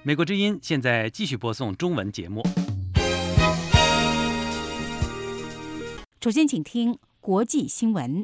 美国之音现在继续播送中文节目。 首先，请听国际新闻。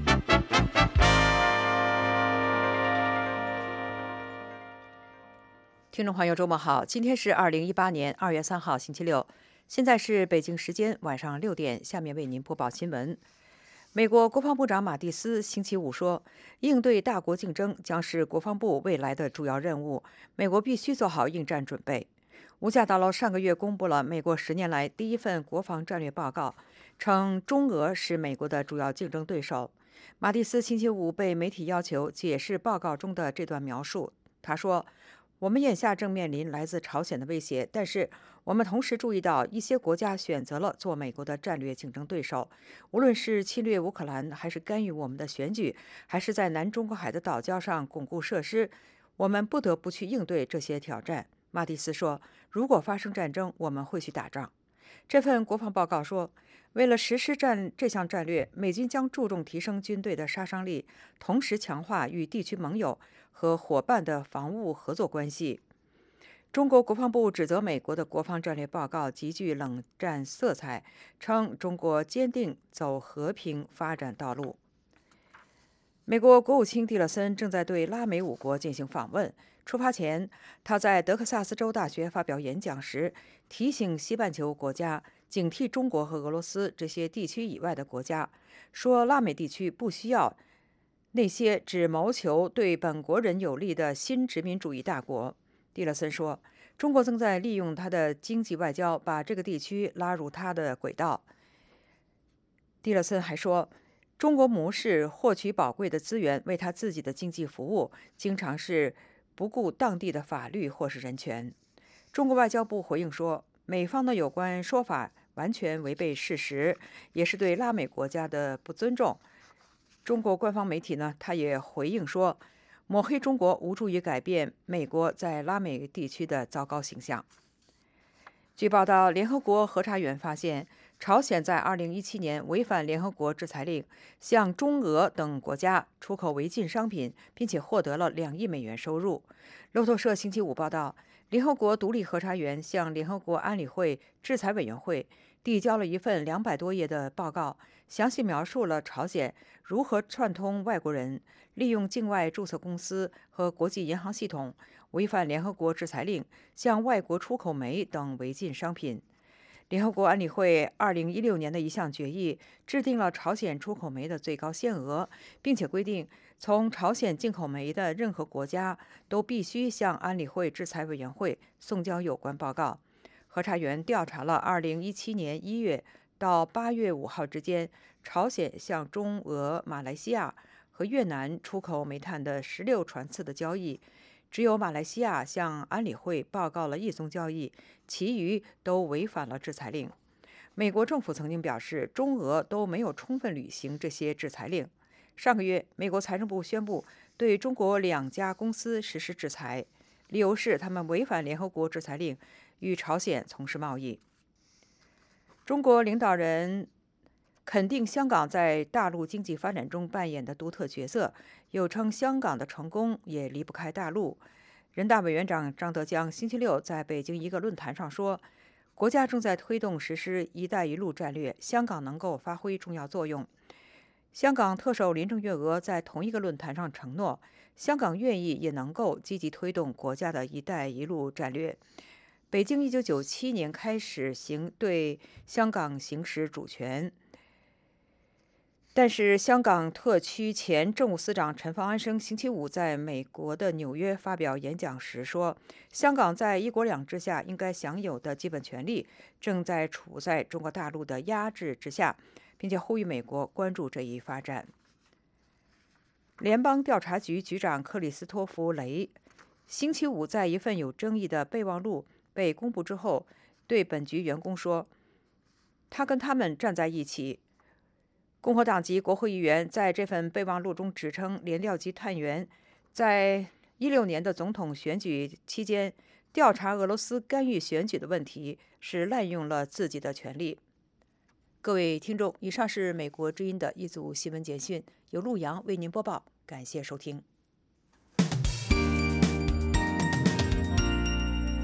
听众朋友，周末好！今天是2018年2月3号，星期六，现在是北京时间晚上6点。下面为您播报新闻。美国国防部长马蒂斯星期五说，应对大国竞争将是国防部未来的主要任务，美国必须做好应战准备。五角大楼上个月公布了美国10年来第一份国防战略报告，称中俄是美国的主要竞争对手。马蒂斯星期五被媒体要求解释报告中的这段描述，他说，我们眼下正面临来自朝鲜的威胁，但是我们同时注意到一些国家选择了做美国的战略竞争对手，无论是侵略乌克兰，还是干预我们的选举，还是在南中国海的岛礁上巩固设施，我们不得不去应对这些挑战。马蒂斯说，如果发生战争，我们会去打仗。这份国防报告说，为了实施这项战略，美军将注重提升军队的杀伤力，同时强化与地区盟友和伙伴的防务合作关系。中国国防部指责美国的国防战略报告极具冷战色彩，称中国坚定走和平发展道路。美国国务卿蒂勒森正在对拉美5国进行访问。出发前，他在德克萨斯州大学发表演讲时，提醒西半球国家警惕中国和俄罗斯这些地区以外的国家，说拉美地区不需要那些只谋求对本国人有利的新殖民主义大国。蒂勒森说，中国正在利用他的经济外交把这个地区拉入他的轨道。蒂勒森还说，中国模式获取宝贵的资源为他自己的经济服务，经常是不顾当地的法律或是人权。中国外交部回应说，美方的有关说法完全违背事实，也是对拉美国家的不尊重。中国官方媒体呢，他也回应说，抹黑中国无助于改变美国在拉美地区的糟糕形象。据报道，联合国核查员发现，朝鲜在2017年违反联合国制裁令，向中俄等国家出口违禁商品，并且获得了2亿美元收入。路透社星期五报道，联合国独立核查员向联合国安理会制裁委员会递交了一份200多页的报告，详细描述了朝鲜如何串通外国人，利用境外注册公司和国际银行系统，违反联合国制裁令，向外国出口煤等违禁商品。联合国安理会2016年的一项决议制定了朝鲜出口煤的最高限额，并且规定从朝鲜进口煤的任何国家都必须向安理会制裁委员会送交有关报告。核查员调查了2017年1月到8月5号之间，朝鲜向中俄、马来西亚和越南出口煤炭的16船次的交易，只有马来西亚向安理会报告了1宗交易，其余都违反了制裁令。美国政府曾经表示，中俄都没有充分履行这些制裁令。上个月，美国财政部宣布对中国2家公司实施制裁，理由是他们违反联合国制裁令，与朝鲜从事贸易。中国领导人肯定香港在大陆经济发展中扮演的独特角色，又称香港的成功也离不开大陆。人大委员长张德江星期六在北京一个论坛上说，国家正在推动实施"一带一路"战略，香港能够发挥重要作用。香港特首林郑月娥在同一个论坛上承诺，香港愿意也能够积极推动国家的"一带一路"战略。北京1997年开始对香港行使主权，但是香港特区前政务司长陈方安生星期五在美国的纽约发表演讲时说，香港在"一国两制"下应该享有的基本权利正在处在中国大陆的压制之下，并且呼吁美国关注这一发展。联邦调查局局长克里斯托弗·雷星期五在一份有争议的备忘录被公布之后，对本局员工说，他跟他们站在一起。共和党籍国会议员在这份备忘录中指称，联调局探员在2016年的总统选举期间调查俄罗斯干预选举的问题是滥用了自己的权利。各位听众，以上是美国之音的一组新闻简讯，由陆阳为您播报，感谢收听。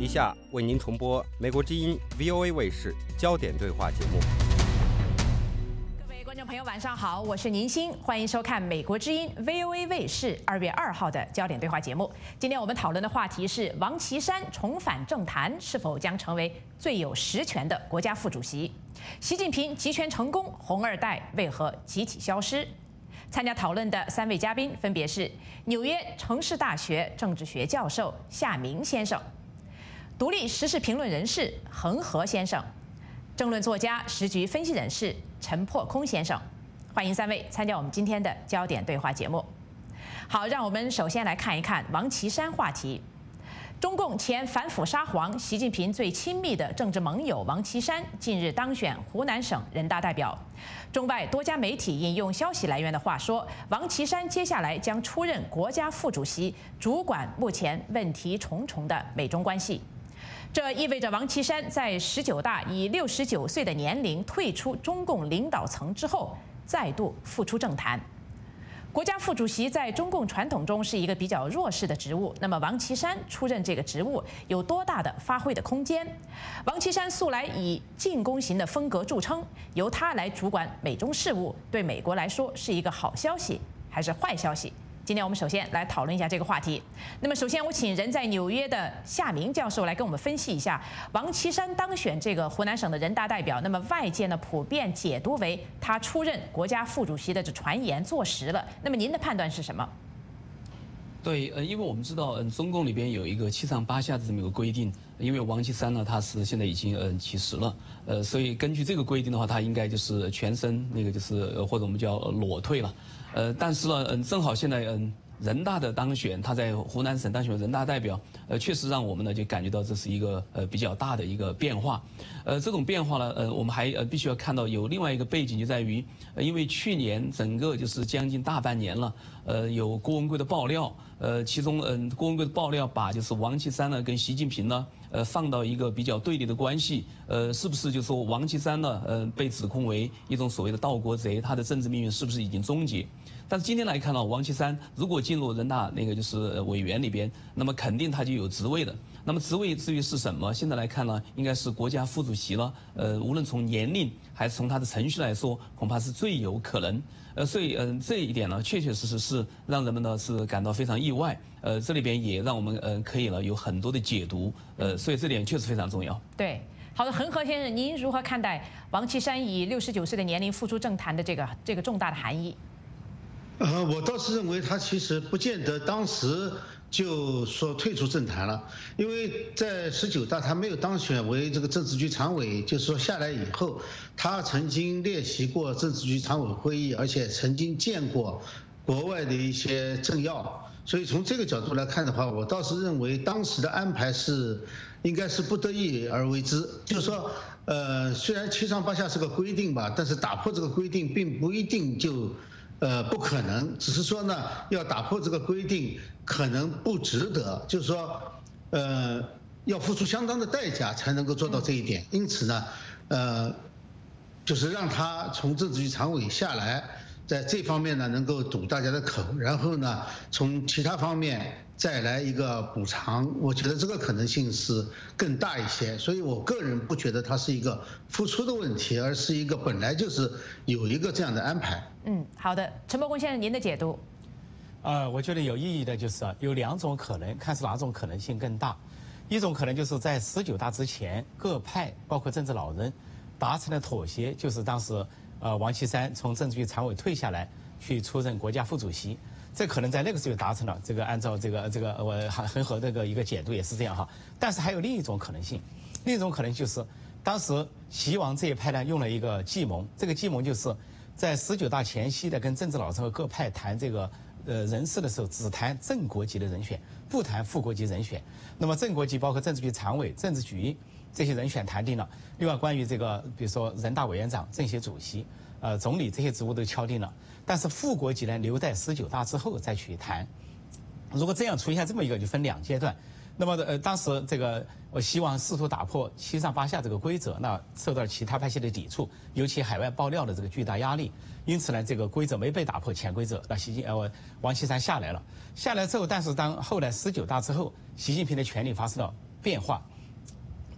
下为您重播美国之音 VOA 卫视焦点对话节目。 各位观众朋友，晚上好，我是宁欣，欢迎收看美国之音 VOA 卫视2月2号的焦点对话节目。今天我们讨论的话题是王岐山重返政坛，是否将成为最有实权的国家副主席？习近平集权成功，红二代为何集体消失？参加讨论的3位嘉宾分别是纽约城市大学政治学教授夏明先生、独立时事评论人士恒河先生、政论作家、时局分析人士陈破空先生。欢迎3位参加我们今天的焦点对话节目。好，让我们首先来看一看王岐山话题。中共前反腐沙皇习近平最亲密的政治盟友王岐山近日当选湖南省人大代表。中外多家媒体引用消息来源的话说，王岐山接下来将出任国家副主席，主管目前问题重重的美中关系。这意味着王岐山在19大以69岁的年龄退出中共领导层之后，再度复出政坛。国家副主席在中共传统中是一个比较弱势的职务，那么王岐山出任这个职务有多大的发挥的空间？王岐山素来以进攻型的风格著称，由他来主管美中事务，对美国来说是一个好消息还是坏消息？今天我们首先来讨论一下这个话题。那么首先我请人在纽约的夏明教授来跟我们分析一下王岐山当选这个湖南省的人大代表，那么外界呢普遍解读为他出任国家副主席的这传言坐实了，那么您的判断是什么？ 对，因为我们知道，中共里边有一个7上8下的这么一个规定，因为王岐山呢，他是现在已经起实了，所以根据这个规定的话，他应该就是全身那个就是或者我们叫裸退了，但是呢，正好现在人大的当选，他在湖南省当选人大代表，确实让我们呢就感觉到这是一个比较大的一个变化，这种变化呢，我们还必须要看到有另外一个背景，就在于，因为去年整个就是将近大半年了，有郭文贵的爆料，其中郭文贵的爆料把就是王岐山呢跟习近平呢，放到一个比较对立的关系，是不是就说王岐山呢，被指控为一种所谓的盗国贼，他的政治命运是不是已经终结？但是今天来看到，王岐山如果进入人大那个就是委员里边，那么肯定他就有职位的。那么职位至于是什么，现在来看呢，应该是国家副主席了。无论从年龄还是从他的程序来说，恐怕是最有可能。所以这一点呢，确确实实是让人们呢是感到非常意外。这里边也让我们可以了有很多的解读。所以这点确实非常重要。 对。好的，恒河先生，您如何看待王岐山以69岁的年龄复出政坛的这个重大的含义？ 我倒是认为他其实不见得当时就说退出政坛了，因为在19大他没有当选为这个政治局常委，就是说下来以后，他曾经列席过政治局常委会议，而且曾经见过国外的一些政要，所以从这个角度来看的话，我倒是认为当时的安排应该是不得已而为之，就是说，虽然7上8下是个规定吧，但是打破这个规定并不一定就。不可能，只是说呢，要打破这个规定，可能不值得，就是说，要付出相当的代价才能够做到这一点。因此呢，就是让他从政治局常委下来，在这方面呢能够堵大家的口，然后呢，从其他方面再来一个补偿，我觉得这个可能性是更大一些。所以我个人不觉得它是一个付出的问题，而是一个本来就是有一个这样的安排。 好的，陈伯公先生，您的解读？ 我觉得有意义的就是有2种可能，看是哪种可能性更大。一种可能就是在19大之前，各派包括政治老人达成了妥协，就是当时王岐山从政治局常委退下来，去出任国家副主席。这可能在那个时候达成了，这个按照这个我恒河这个一个解读也是这样哈。但是还有另一种可能性，另一种可能就是当时习王这一派呢用了一个计谋，这个计谋就是在19大前夕的跟政治老师和各派谈这个人事的时候，只谈正国级的人选，不谈副国级人选。那么正国级包括政治局常委、政治局这些人选谈定了，另外关于这个比如说人大委员长、政协主席、总理这些职务都敲定了。但是副国级呢，留待19大之后再去谈。如果这样出现这么一个，就分2阶段。那么当时这个希望试图打破7上8下这个规则，那受到其他派系的抵触，尤其海外爆料的这个巨大压力。因此呢，这个规则没被打破，潜规则，那王岐山下来了。下来之后，但是当后来19大之后，习近平的权力发生了变化。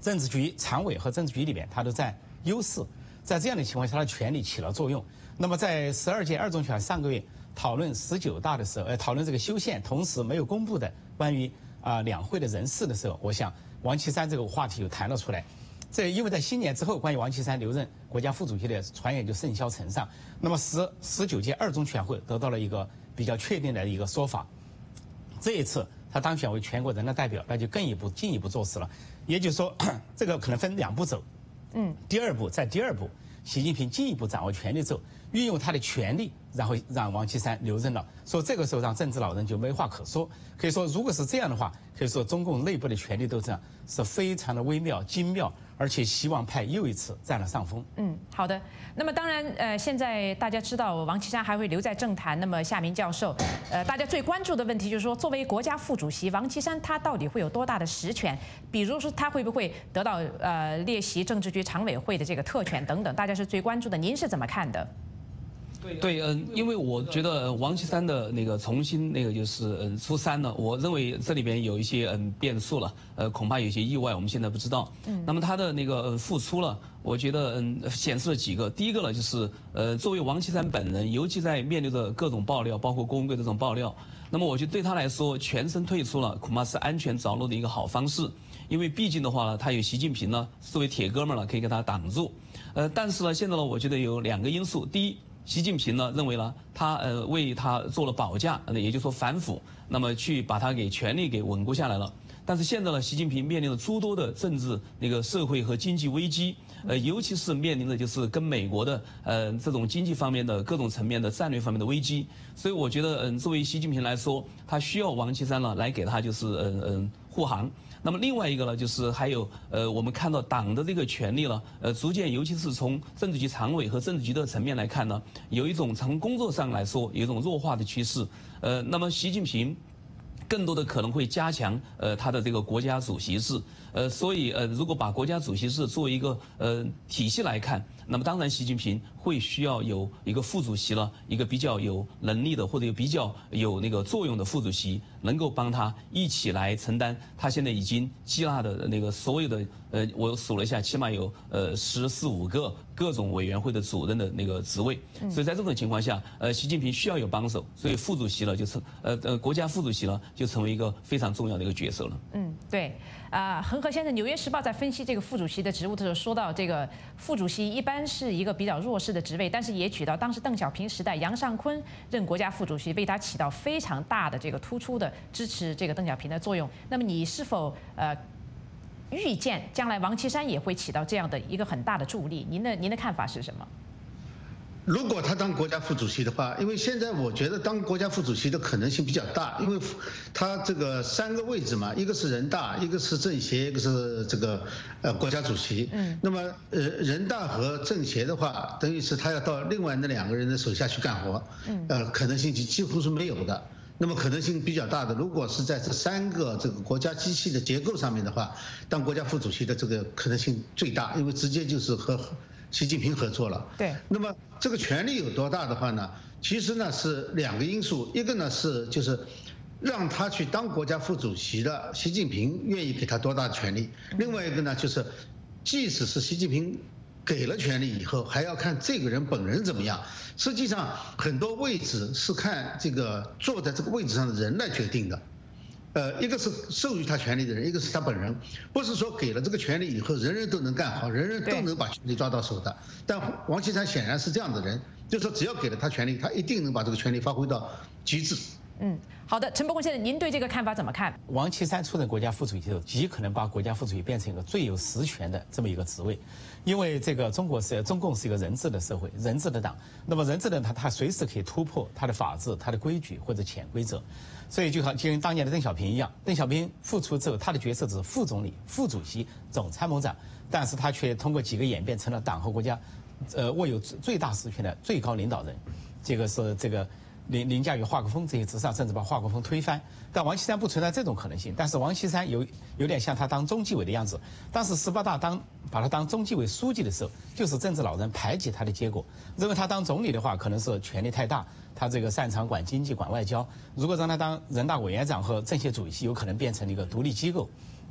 政治局常委和政治局里面他都占优势，在这样的情况下，他的权力起了作用。那么在12届二中全上个月讨论19大的时候，讨论这个修宪，同时没有公布的关于两会的人事的时候，我想王岐山这个话题就谈了出来。因为在新年之后，关于王岐山留任国家副主席的传言就甚嚣尘上。那么19届二中全会得到了一个比较确定的一个说法。这一次他当选为全国人大代表，那就进一步做事了。也就是说，这个可能分2步走。第二步，习近平进一步掌握权力之后，运用他的权力，然后让王岐山留任了。说这个时候让政治老人就没话可说。可以说，如果是这样的话，可以说中共内部的权力斗争是非常的微妙精妙，而且希望派又一次占了上风。 好的。那么当然，现在大家知道王岐山还会留在政坛。那么夏明教授，大家最关注的问题就是说，作为国家副主席，王岐山他到底会有多大的实权？比如说他会不会得到列席政治局常委会的这个特权等等，大家是最关注的。您是怎么看的？ 对，因为我觉得王岐山的那个重新那个就是出山了，我认为这里边有一些变数了，恐怕有些意外，我们现在不知道。那么他的那个复出了，我觉得显示了几个。第一个呢，就是作为王岐山本人，尤其在面对着各种爆料，包括郭文贵这种爆料，那么我觉得对他来说，全身退出了，恐怕是安全着陆的一个好方式。因为毕竟的话呢，他有习近平呢作为铁哥们了，可以给他挡住。但是呢，现在呢，我觉得有2个因素。第一，习近平呢认为呢，他为他做了保驾，也就是说反腐，那么去把他给权力给稳固下来了。但是现在呢，习近平面临着诸多的政治、社会和经济危机，尤其是面临着就是跟美国的这种经济方面的各种层面的战略方面的危机。所以我觉得作为习近平来说，他需要王岐山呢来给他就是护航。那么另外一个呢，就是还有我们看到党的这个权力呢，逐渐，尤其是从政治局常委和政治局的层面来看呢，有一种从工作上来说有一种弱化的趋势。那么习近平更多的可能会加强他的这个国家主席制。所以如果把国家主席制作为一个体系来看，那么当然习近平会需要有一个副主席了，一个比较有能力的或者比较有那个作用的副主席，能够帮他一起来承担他现在已经积纳的那个所有的我数了一下，起码有14、15个各种委员会的主任的那个职位。所以在这种情况下，习近平需要有帮手，所以副主席呢就是国家副主席呢就成为一个非常重要的一个角色了。 对。恒河先生，《纽约时报》在分析这个副主席的职务的时候说到，这个副主席一般是一个比较弱势的职位，但是也举到当时邓小平时代杨尚昆任国家副主席，为他起到非常大的这个突出的支持这个邓小平的作用。那么你是否预见将来王岐山也会起到这样的一个很大的助力？您的看法是什么？ 如果他当国家副主席的话，因为现在我觉得当国家副主席的可能性比较大，因为他这个3个位置嘛，一个是人大，一个是政协，一个是这个国家主席。那么人大和政协的话，等于是他要到另外那2个人的手下去干活，可能性几乎是没有的。那么可能性比较大的，如果是在这3个这个国家机器的结构上面的话，当国家副主席的这个可能性最大，因为直接就是和习近平合作了。 对。 那么这个权力有多大的话呢？其实呢是2个因素，一个呢是就是让他去当国家副主席的习近平愿意给他多大的权力，另外一个呢就是即使是习近平给了权力以后，还要看这个人本人怎么样。实际上很多位置是看这个坐在这个位置上的人来决定的。一个是授予他权力的人，一个是他本人，不是说给了这个权力以后人人都能干好，人人都能把权力抓到手的。但王岐山显然是这样的人，就是说只要给了他权力，他一定能把这个权力发挥到极致。 好的，陈伯公先生，您对这个看法怎么看？ 王岐山出任国家副主席后，极可能把国家副主席变成一个最有实权的这么一个职位，因为这个中共是一个人治的社会，人治的党，那么人治的他随时可以突破他的法治、他的规矩或者潜规则，所以就跟当年的邓小平一样，邓小平复出之后，他的角色只是副总理、副主席、总参谋长，但是他却通过几个演变成了党和国家，握有最大实权的最高领导人，这个是这个。凌驾于华国锋这些之上，甚至把华国锋推翻。但王岐山不存在这种可能性。但是王岐山有点像他当中纪委的样子。当时18大把他当中纪委书记的时候，就是政治老人排挤他的结果。认为他当总理的话，可能是权力太大，他这个擅长管经济、管外交。如果让他当人大委员长和政协主席，有可能变成一个独立机构。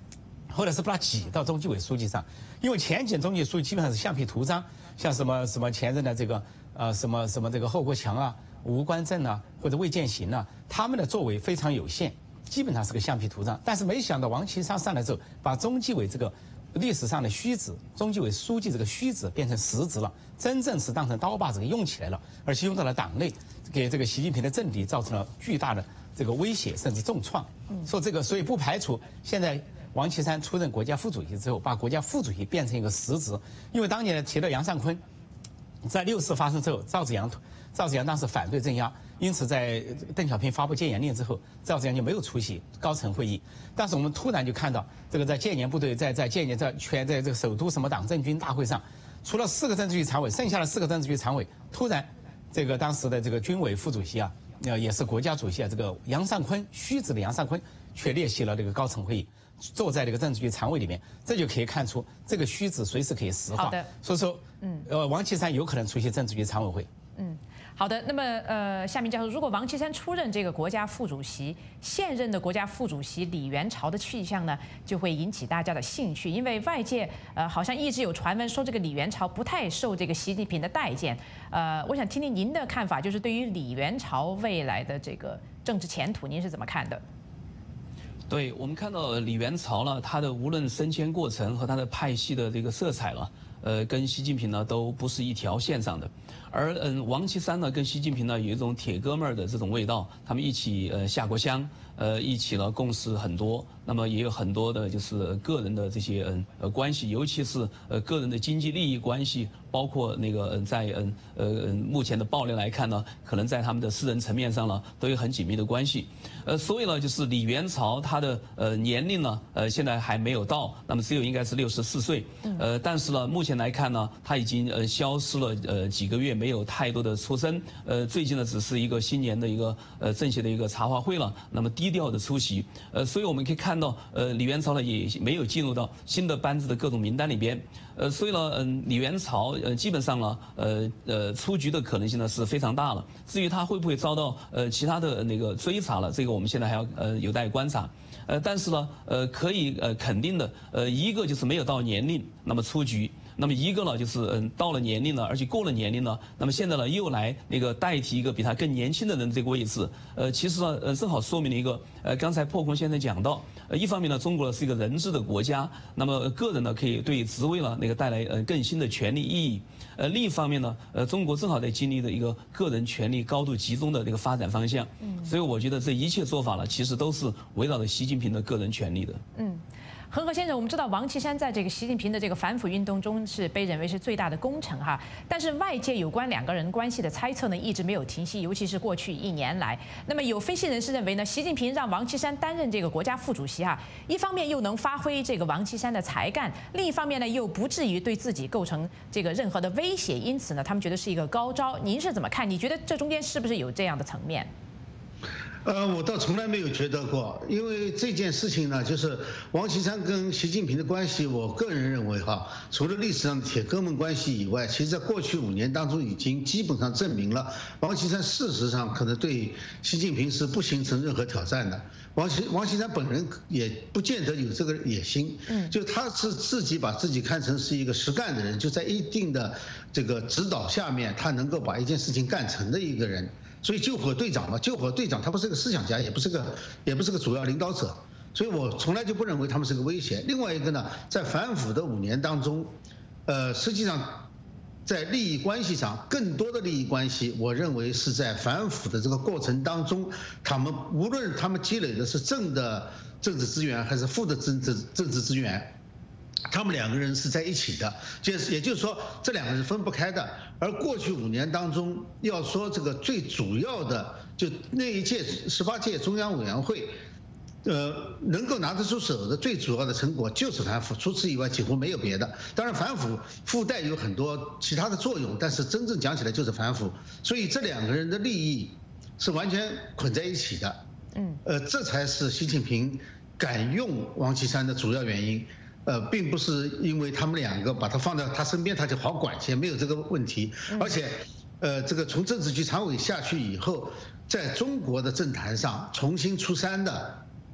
或者是把它挤到中纪委书记上，因为前几任中纪委书记基本上是橡皮图章，像什么前任的这个什么这个侯国强啊、吴官正啊或者魏建行啊，他们的作为非常有限，基本上是个橡皮图章。但是没想到王岐山上来之后，把中纪委这个历史上的虚职，中纪委书记这个虚职变成实职了，真正是当成刀把子给用起来了，而且用到了党内，给这个习近平的政敌造成了巨大的这个威胁甚至重创。说这个，所以不排除现在王岐山出任国家副主席之后，把国家副主席变成一个实职，因为当年提到杨尚昆，在6四发生之后，赵紫阳当时反对镇压，因此在邓小平发布戒严令之后，赵紫阳就没有出席高层会议。但是我们突然就看到，这个在建联部队在建联在这个首都什么党政军大会上，除了4个政治局常委，剩下的4个政治局常委，突然这个当时的这个军委副主席啊，也是国家主席啊，这个杨尚昆虚职的杨尚昆却列席了这个高层会议。坐在这个政治局常委里面，这就可以看出这个虚职随时可以实化。 好的， 所以说，王岐山有可能出席政治局常委会。 好的。那么夏明教授，如果王岐山出任这个国家副主席，现任的国家副主席李元朝的去向呢，就会引起大家的兴趣，因为外界好像一直有传闻说这个李元朝不太受这个习近平的待见。我想听听您的看法，就是对于李元朝未来的这个政治前途，您是怎么看的？ 对，我们看到李元朝呢，他的无论升迁过程和他的派系的这个色彩了，跟习近平呢都不是一条线上的。而王岐山呢跟习近平呢有一种铁哥们儿的这种味道，他们一起下过乡，一起呢共事很多，那么也有很多的就是个人的这些关系，尤其是个人的经济利益关系，包括那个在目前的爆料来看呢，可能在他们的私人层面上呢都有很紧密的关系。所以呢，就是李元朝他的年龄呢现在还没有到，那么只有应该是64岁，但是呢目前来看呢，他已经消失了几个月，没有太多的出声。最近呢只是一个新年的一个政协的一个茶话会了，那么低调的出席。所以我们可以看到李元朝呢也没有进入到新的班子的各种名单里边。所以呢李元朝基本上呢出局的可能性呢是非常大了。至于他会不会遭到其他的那个追查了，这个我们现在还要有待观察。但是呢可以肯定的一个就是没有到年龄，那么出局。那么一个呢，就是到了年龄了，而且过了年龄了，那么现在呢又来那个代替一个比他更年轻的人这个位置，其实呢正好说明了一个刚才破空先生讲到，一方面呢中国是一个人治的国家，那么个人呢可以对职位呢那个带来更新的权利意义，另一方面呢中国正好在经历的一个个人权力高度集中的这个发展方向，所以我觉得这一切做法呢其实都是围绕着习近平的个人权利的。 恒河先生，我们知道王岐山在这个习近平的这个反腐运动中是被认为是最大的功臣哈，但是外界有关2个人关系的猜测呢一直没有停息，尤其是过去1年来。那么有分析人士认为呢，习近平让王岐山担任这个国家副主席哈，一方面又能发挥这个王岐山的才干，另一方面呢又不至于对自己构成这个任何的威胁，因此呢他们觉得是一个高招。您是怎么看？你觉得这中间是不是有这样的层面？ 我倒从来没有觉得过，因为这件事情呢，就是王岐山跟习近平的关系，我个人认为哈，除了历史上的铁哥们关系以外，其实在过去5年当中已经基本上证明了，王岐山事实上可能对习近平是不形成任何挑战的。王岐山本人也不见得有这个野心，就他是自己把自己看成是一个实干的人，就在一定的这个指导下面，他能够把一件事情干成的一个人。所以救火队长嘛，救火队长他不是个思想家，也不是个主要领导者，所以我从来就不认为他们是个威胁。另外一个呢，在反腐的5年当中，实际上在利益关系上，更多的利益关系，我认为是在反腐的这个过程当中，他们无论他们积累的是正的政治资源还是负的政治资源，他们2个人是在一起的，也就是说这2个人分不开的。而过去5年当中，要说这个最主要的，就那一届18届中央委员会，能够拿得出手的最主要的成果就是反腐，除此以外几乎没有别的。当然反腐附带有很多其他的作用，但是真正讲起来就是反腐。所以这2个人的利益是完全捆在一起的。这才是习近平敢用王岐山的主要原因。并不是因为他们2个把他放在他身边他就好管些，没有这个问题。而且，这个从政治局常委下去以后，在中国的政坛上重新出山的，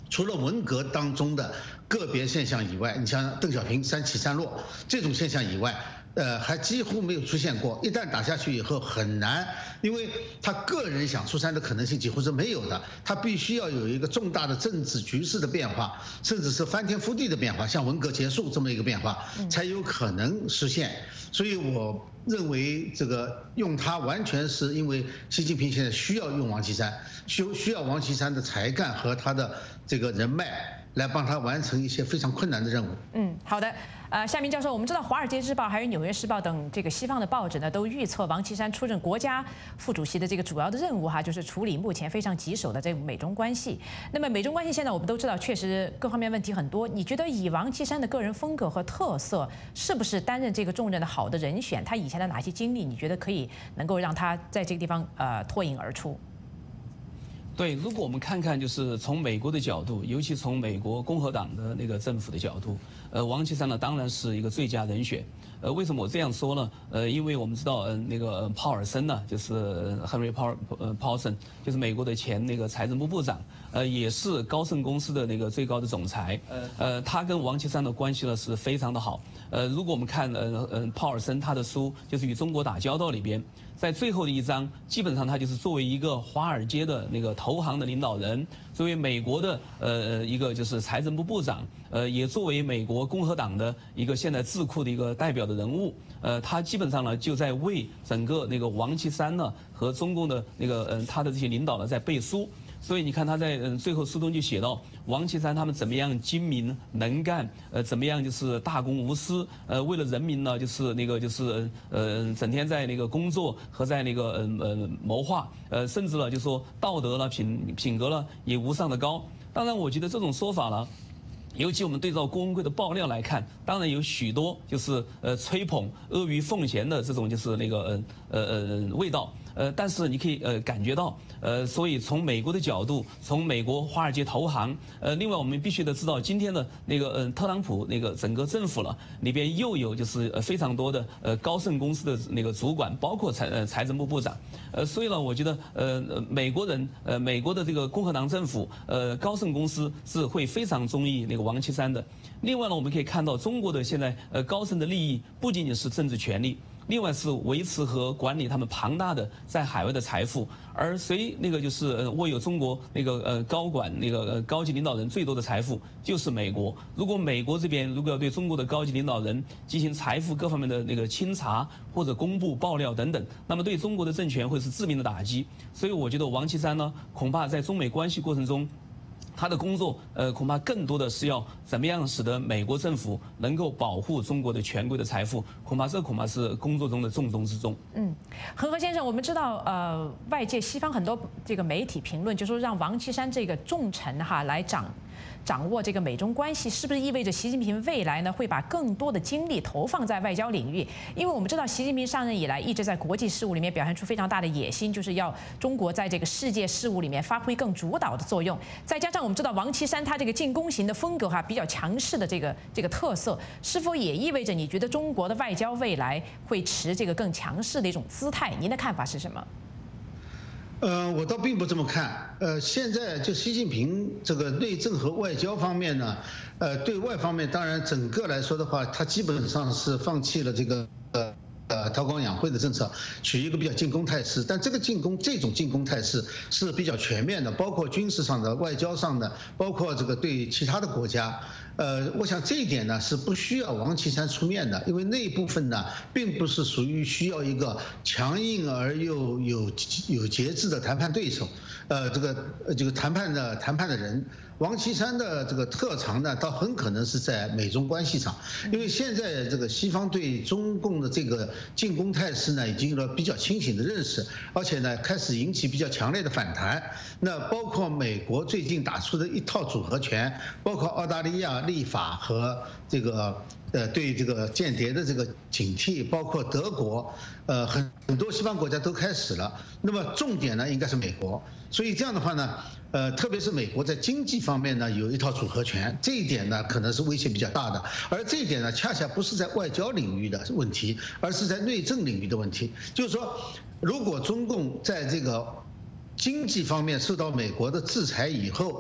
除了文革当中的个别现象以外，你像邓小平3起3落这种现象以外，还几乎没有出现过。一旦打下去以后很难，因为他个人想出山的可能性几乎是没有的，他必须要有一个重大的政治局势的变化，甚至是翻天覆地的变化，像文革结束这么一个变化，才有可能实现。所以我认为这个用他完全是因为习近平现在需要用王岐山，需要王岐山的才干和他的这个人脉来帮他完成一些非常困难的任务。 好的。夏明教授，我们知道《华尔街日报》还有《纽约时报》等这个西方的报纸呢，都预测王岐山出任国家副主席的这个主要的任务就是处理目前非常棘手的这个美中关系。那么美中关系现在我们都知道，确实各方面问题很多。你觉得以王岐山的个人风格和特色，是不是担任这个重任的好的人选？他以前的哪些经历，你觉得可以能够让他在这个地方脱颖而出？ 对，如果我们看看，就是从美国的角度，尤其从美国共和党的那个政府的角度，王岐山呢当然是一个最佳人选。为什么我这样说呢？因为我们知道，那个鲍尔森呢，就是Henry Paulson， 就是美国的前那个财政部部长，也是高盛公司的那个最高的总裁。他跟王岐山的关系呢是非常的好。如果我们看鲍尔森他的书，就是《与中国打交道》里边，在最后的一章，基本上他就是作为一个华尔街的那个投行的领导人，作为美国的一个就是财政部部长，也作为美国共和党的一个现在智库的一个代表的人物，他基本上呢就在为整个那个王岐山呢和中共的那个他的这些领导呢在背书。所以你看他在最后书中就写到王岐山他们怎么样精明能干，怎么样就是大公无私，为了人民呢就是那个就是整天在那个工作和在那个谋划，甚至呢就说道德了品格了也无上的高。当然我觉得这种说法呢，尤其我们对照郭文贵的爆料来看，当然有许多就是吹捧阿谀奉贤的这种就是那个味道。但是你可以感觉到，所以从美国的角度，从美国华尔街投行，另外我们必须得知道，今天的那个特朗普那个整个政府了里边又有就是非常多的高盛公司的那个主管，包括财政部部长，所以呢，我觉得美国人美国的这个共和党政府高盛公司是会非常中意那个王岐山的。另外呢，我们可以看到中国的现在高盛的利益不仅仅是政治权利。另外是维持和管理他们庞大的在海外的财富，而谁那个就是握有中国那个高管那个高级领导人最多的财富就是美国。如果美国这边如果要对中国的高级领导人进行财富各方面的那个清查或者公布爆料等等，那么对中国的政权会是致命的打击。所以我觉得王岐山呢，恐怕在中美关系过程中，他的工作恐怕更多的是要怎么样使得美国政府能够保护中国的权贵的财富，恐怕是工作中的重中之重。 恒河先生，我们知道外界西方很多这个媒体评论就说让王岐山这个重臣来掌握这个美中关系，是不是意味着习近平未来呢会把更多的精力投放在外交领域？因为我们知道习近平上任以来一直在国际事务里面表现出非常大的野心，就是要中国在这个世界事务里面发挥更主导的作用。再加上我们知道王岐山他这个进攻型的风格比较强势的这个特色，是否也意味着你觉得中国的外交未来会持这个更强势的一种姿态？您的看法是什么？ 我倒并不这么看。现在就习近平这个内政和外交方面呢，对外方面当然整个来说的话，他基本上是放弃了这个韬光养晦的政策，取一个比较进攻态势。但这种进攻态势是比较全面的，包括军事上的、外交上的，包括这个对其他的国家。我想这一点呢是不需要王岐山出面的，因为那一部分呢并不是属于需要一个强硬而又有节制的谈判对手，这个谈判的人。王岐山的这个特长呢，倒很可能是在美中关系上，因为现在这个西方对中共的这个进攻态势呢，已经有了比较清醒的认识，而且呢，开始引起比较强烈的反弹。那包括美国最近打出的一套组合拳，包括澳大利亚立法和这个对这个间谍的这个警惕，包括德国，很多西方国家都开始了。那么重点呢，应该是美国。所以这样的话呢，特别是美国在经济方面呢有一套组合拳，这一点呢可能是威胁比较大的。而这一点呢，恰恰不是在外交领域的问题，而是在内政领域的问题。就是说，如果中共在这个经济方面受到美国的制裁以后，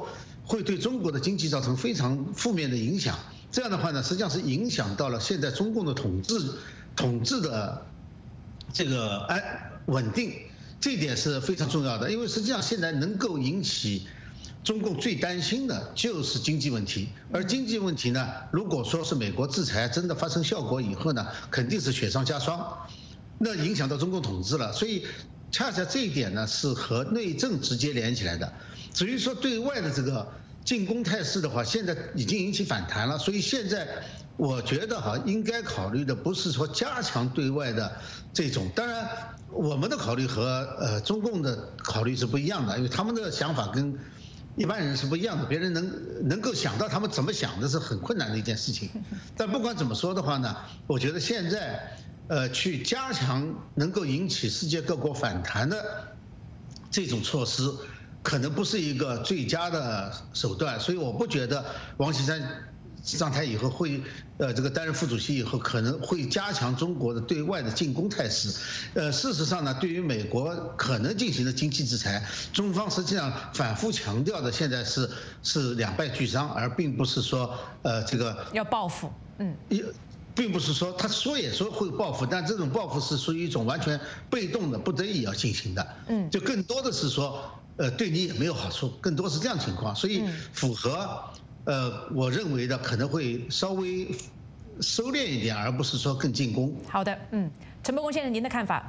会对中国的经济造成非常负面的影响。这样的话呢，实际上是影响到了现在中共的统治的这个稳定，这一点是非常重要的。因为实际上现在能够引起中共最担心的就是经济问题，而经济问题呢，如果说是美国制裁真的发生效果以后呢，肯定是雪上加霜，那影响到中共统治了。所以恰恰这一点呢是和内政直接连起来的。至于说对外的这个进攻态势的话，现在已经引起反弹了，所以现在我觉得应该考虑的不是说加强对外的这种，当然我们的考虑和中共的考虑是不一样的，因为他们的想法跟一般人是不一样的，别人能够想到他们怎么想的是很困难的一件事情。但不管怎么说的话呢，我觉得现在去加强能够引起世界各国反弹的这种措施，可能不是一个最佳的手段。所以我不觉得王岐山上台以后会这个担任副主席以后可能会加强中国的对外的进攻态势。事实上呢，对于美国可能进行的经济制裁，中方实际上反复强调的现在是两败俱伤，而并不是说这个要报复， 并不是说他说也说会报复，但这种报复是属于一种完全被动的、不得已要进行的，就更多的是说对你也没有好处，更多是这样情况，所以符合我认为的可能会稍微收敛一点，而不是说更进攻。 好的，陈伯公先生，您的看法？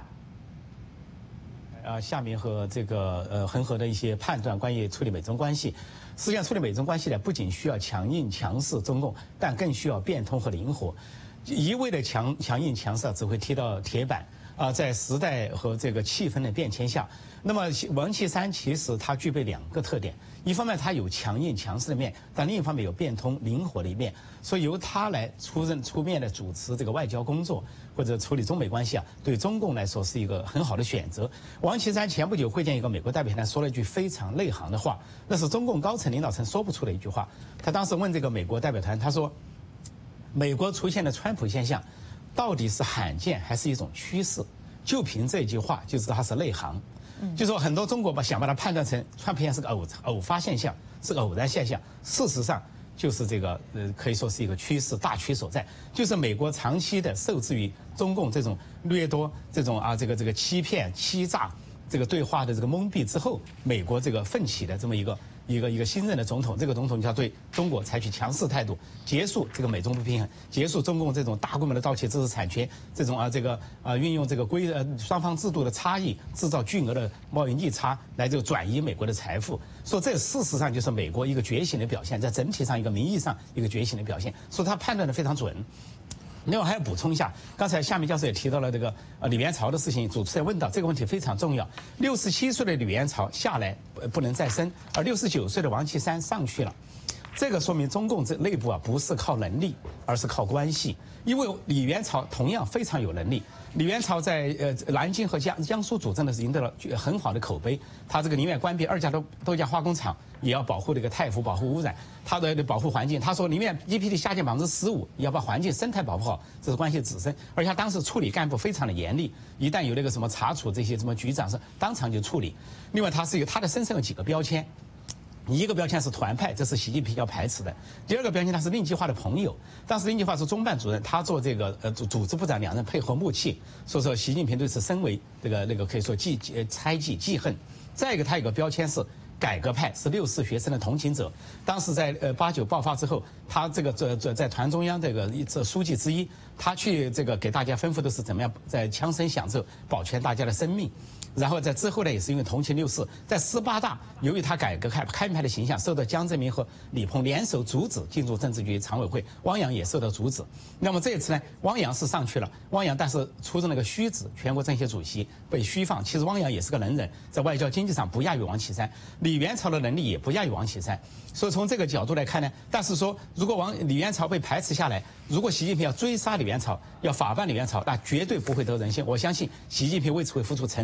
下面和这个恒河的一些判断，关于处理美中关系。实际上，处理美中关系呢，不仅需要强硬强势中共，但更需要变通和灵活。一味的强硬强势只会踢到铁板。在时代和这个气氛的变迁下，那么王岐山其实他具备两个特点，一方面他有强硬强势的面，但另一方面有变通灵活的一面，所以由他来出面的主持这个外交工作或者处理中美关系对中共来说是一个很好的选择。王岐山前不久会见一个美国代表团，说了一句非常内行的话，那是中共高层领导层说不出的一句话。他当时问这个美国代表团，他说，美国出现的川普现象到底是罕见还是一种趋势？就凭这句话就知道他是内行。就说很多中国想把它判断成川普现象是个偶发现象，是个偶然现象，事实上就是这个可以说是一个趋势，大趋所在，就是美国长期的受制于中共这种掠夺、这种这个欺骗、欺诈这个对话的这个蒙蔽之后，美国这个奋起的这么一个新任的总统，这个总统就要对中国采取强势态度，结束这个美中不平衡，结束中共这种大规模的盗窃知识产权，这种运用这个双方制度的差异，制造巨额的贸易逆差来就转移美国的财富。说这事实上就是美国一个觉醒的表现，在整体上一个名义上一个觉醒的表现，所以他判断的非常准。另外还要补充一下，刚才夏明教授也提到了这个李元朝的事情，主持人问到这个问题非常重要。67岁的李元朝下来不能再升，而69岁的王岐山上去了，这个说明中共这内部不是靠能力，而是靠关系。因为李元朝同样非常有能力，李元朝在南京和江苏主政的时候赢得了很好的口碑，他这个宁愿关闭2家多家化工厂，也要保护这个太湖，保护污染，他的保护环境。他说宁愿 GDP 下降15%，也要把环境生态保护好，这是关系子孙。而且他当时处理干部非常的严厉，一旦有那个什么查处这些什么局长是当场就处理。另外他的身上有几个标签。一个标签是团派，这是习近平要排斥的。第二个标签他是令计划的朋友，当时令计划是中办主任，他做这个组织部长，两人配合默契，所以说习近平对此深为可以说猜忌记恨。再一个他有个标签是改革派，是6·4学生的同情者。当时在89爆发之后，他这个在团中央这书记之一，他去给大家吩咐的是怎么样在枪声响之后保全大家的生命。然后在之后呢，也是因为同情6·4，在18大，由于他改革开派的形象，受到江泽民和李鹏联手阻止进入政治局常委会，汪洋也受到阻止。那么这一次呢，汪洋是上去了，汪洋但是出任了个虚职，全国政协主席被虚放。其实汪洋也是个能人，在外交经济上不亚于王岐山，李元朝的能力也不亚于王岐山。所以从这个角度来看呢，但是说如果李元朝被排斥下来，如果习近平要追杀李元朝，要法办李元朝，那绝对不会得人心。我相信习近平为此会付出沉重代价。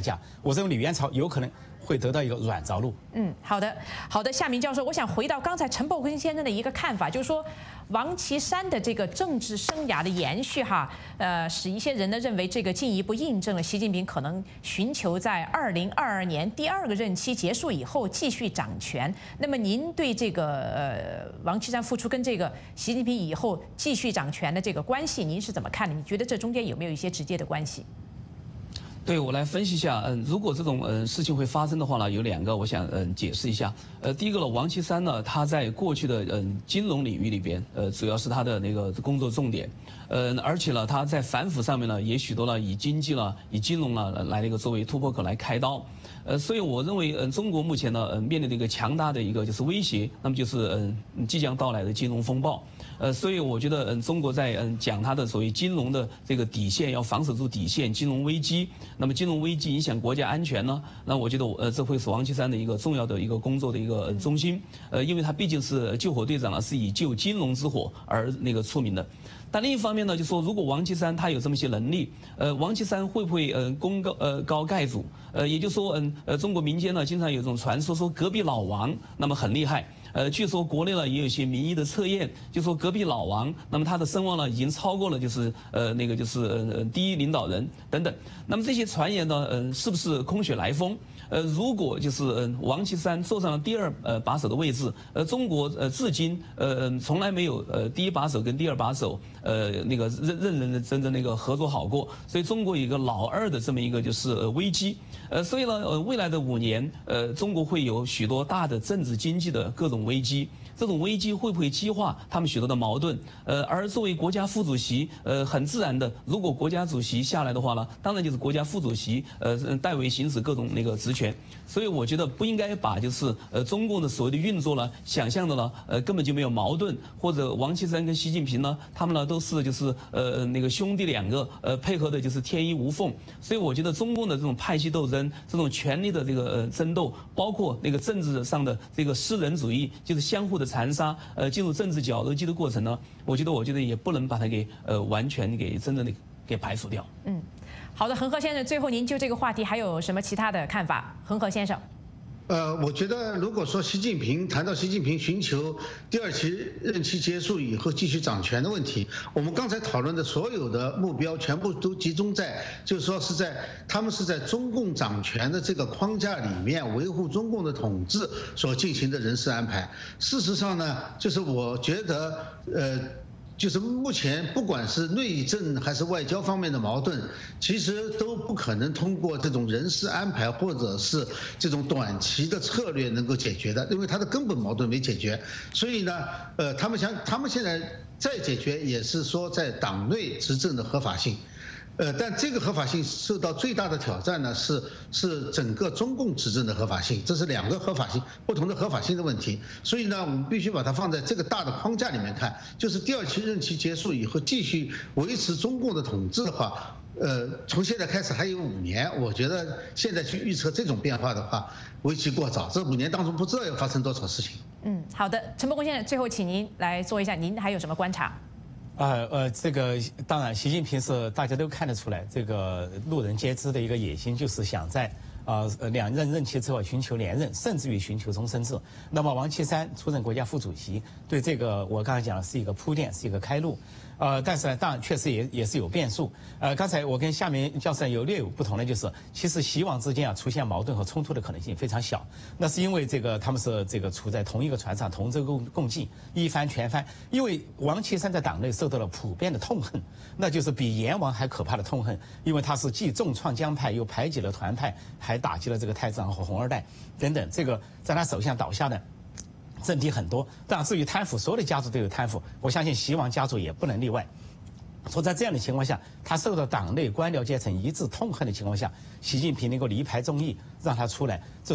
下，我认为李元朝有可能会得到一个软着陆。 好的，夏明教授，我想回到刚才陈伯坤先生的一个看法，就是说王岐山的这个政治生涯的延续使一些人呢认为这个进一步印证了习近平可能寻求在2022年第2个任期结束以后继续掌权。那么您对这个王岐山复出跟这个习近平以后继续掌权的这个关系，您是怎么看的？你觉得这中间有没有一些直接的关系？ 对，我来分析一下，如果这种事情会发生的话呢，有2个，我想解释一下。第一个呢，王岐山呢，他在过去的金融领域里边，主要是他的那个工作重点，而且呢，他在反腐上面呢，也许多了以经济了、以金融了来那个作为突破口来开刀。所以我认为，中国目前呢，面临的一个强大的一个就是威胁，那么就是即将到来的金融风暴。所以我觉得，中国在讲它的所谓金融的这个底线，要防守住底线，金融危机。那么金融危机影响国家安全呢？那我觉得这会是王岐山的一个重要的一个工作的一个中心。因为他毕竟是救火队长了，是以救金融之火而那个出名的。但另一方面呢，就说如果王岐山他有这么些能力，王岐山会不会功高盖主？也就是说，中国民间呢经常有一种传说，说隔壁老王那么很厉害。据说国内呢也有一些民意的测验，就说隔壁老王，那么他的声望呢已经超过了就是第一领导人等等。那么这些传言呢，是不是空穴来风？如果就是王岐山坐上了第2把手的位置，中国至今从来没有第1把手跟第2把手那个认认真真那个合作好过，所以中国有一个老2的这么一个就是危机。所以呢，未来的5年，中国会有许多大的政治经济的各种危机。这种危机会不会激化他们许多的矛盾？而作为国家副主席，很自然的，如果国家主席下来的话呢，当然就是国家副主席代为行使各种那个职权。所以我觉得不应该把就是中共的所谓的运作呢，想象的呢根本就没有矛盾，或者王岐山跟习近平呢，他们呢都是就是那个兄弟2个配合的就是天衣无缝。所以我觉得中共的这种派系斗争，这种权力的这个争斗，包括那个政治上的这个私人主义，就是相互的残杀，进入政治绞肉机的过程呢，我觉得也不能把它给完全给真正的给排除掉。 好的，恒河先生，最后您就这个话题还有什么其他的看法？恒河先生。 我觉得如果说谈到习近平寻求第2期任期结束以后继续掌权的问题，我们刚才讨论的所有的目标全部都集中在，就是说他们是在中共掌权的这个框架里面维护中共的统治所进行的人事安排。事实上呢，就是我觉得就是目前不管是内政还是外交方面的矛盾，其实都不可能通过这种人事安排或者是这种短期的策略能够解决的，因为它的根本矛盾没解决。所以呢，他们现在再解决也是说在党内执政的合法性。但这个合法性受到最大的挑战呢，是整个中共执政的合法性，这是2个合法性不同的合法性的问题。所以呢，我们必须把它放在这个大的框架里面看，就是第2期任期结束以后继续维持中共的统治的话，从现在开始还有5年，我觉得现在去预测这种变化的话，为期过早。这5年当中不知道要发生多少事情。 好的，陈伯公先生，最后请您来说一下，您还有什么观察？ 这个当然，习近平是大家都看得出来，这个路人皆知的一个野心，就是想在2任任期之后寻求连任，甚至于寻求终身制。那么王岐山出任国家副主席，对这个我刚才讲的是一个铺垫，是一个开路。但是呢，当然确实也是有变数。刚才我跟夏明教授略有不同的就是，其实习王之间出现矛盾和冲突的可能性非常小。那是因为他们是处在同一个船上，同舟共济，一帆全帆。因为王岐山在党内受到了普遍的痛恨，那就是比阎王还可怕的痛恨，因为他是既重创江派，又排挤了团派，还打击了这个太子和红二代等等。这个在他手下倒下的政敌很多，当然至于贪腐，所有的家族都有贪腐，我相信习王家族也不能例外。说在这样的情况下，他受到党内官僚阶层一致痛恨的情况下，习近平能够离排众议，让他出来，这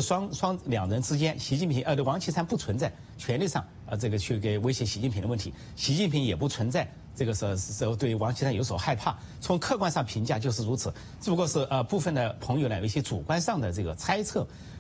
2人之间，习近平王岐山不存在权力上这个去给威胁习近平的问题，习近平也不存在这个时候对王岐山有所害怕。从客观上评价就是如此，只不过是部分的朋友呢有一些主观上的这个猜测。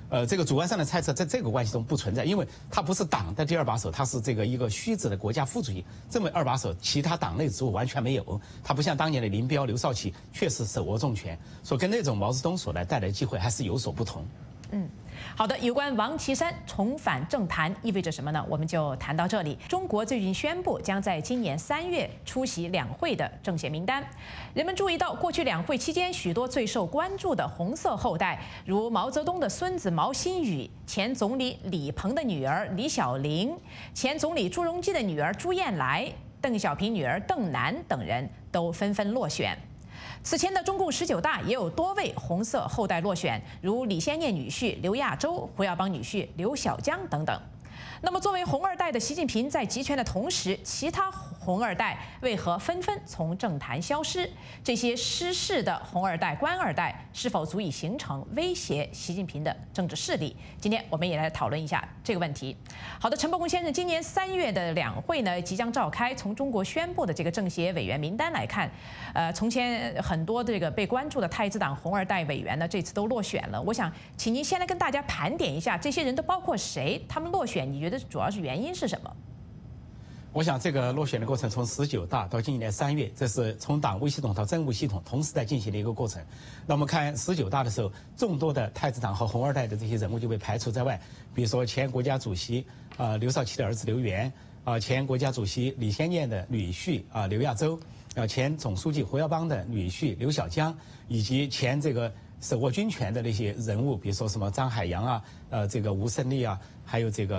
这个主观上的猜测在这个关系中不存在，因为他不是党的第二把手，他是这个一个虚指的国家副主席，这么二把手，其他党内职务完全没有。他不像当年的林彪、刘少奇，确实手握重权，说跟那种毛泽东所带来的机会还是有所不同。 好的，有关王岐山重返政坛意味着什么呢？我们就谈到这里。中国最近宣布将在今年3月出席两会的政协名单。人们注意到，过去两会期间，许多最受关注的红色后代，如毛泽东的孙子毛新宇、前总理李鹏的女儿李小玲、前总理朱镕基的女儿朱燕来、邓小平女儿邓楠等人都纷纷落选。此前的中共19大也有多位红色后代落选，如李先念女婿刘亚洲、胡耀邦女婿刘小江等等。那么，作为红二代的习近平在集权的同时，其他红二代为何纷纷从政坛消失？这些失势的红二代、官二代是否足以形成威胁习近平的政治势力？今天我们也来讨论一下这个问题。好的，陈伯公先生，今年3月的两会呢即将召开，从中国宣布的这个政协委员名单来看，从前很多这个被关注的太子党红二代委员呢，这次都落选了。我想请您先来跟大家盘点一下，这些人都包括谁？他们落选，你觉得主要是原因是什么？ 我想这个落选的过程从19大到今年3月，这是从党务系统到政务系统同时在进行的一个过程。那我们看19大的时候，众多的太子党和红二代的这些人物就被排除在外，比如说前国家主席刘少奇的儿子刘源，前国家主席李先念的女婿刘亚洲，前总书记胡耀邦的女婿刘小江，以及前这个手握军权的那些人物，比如说什么张海洋这个吴胜利还有其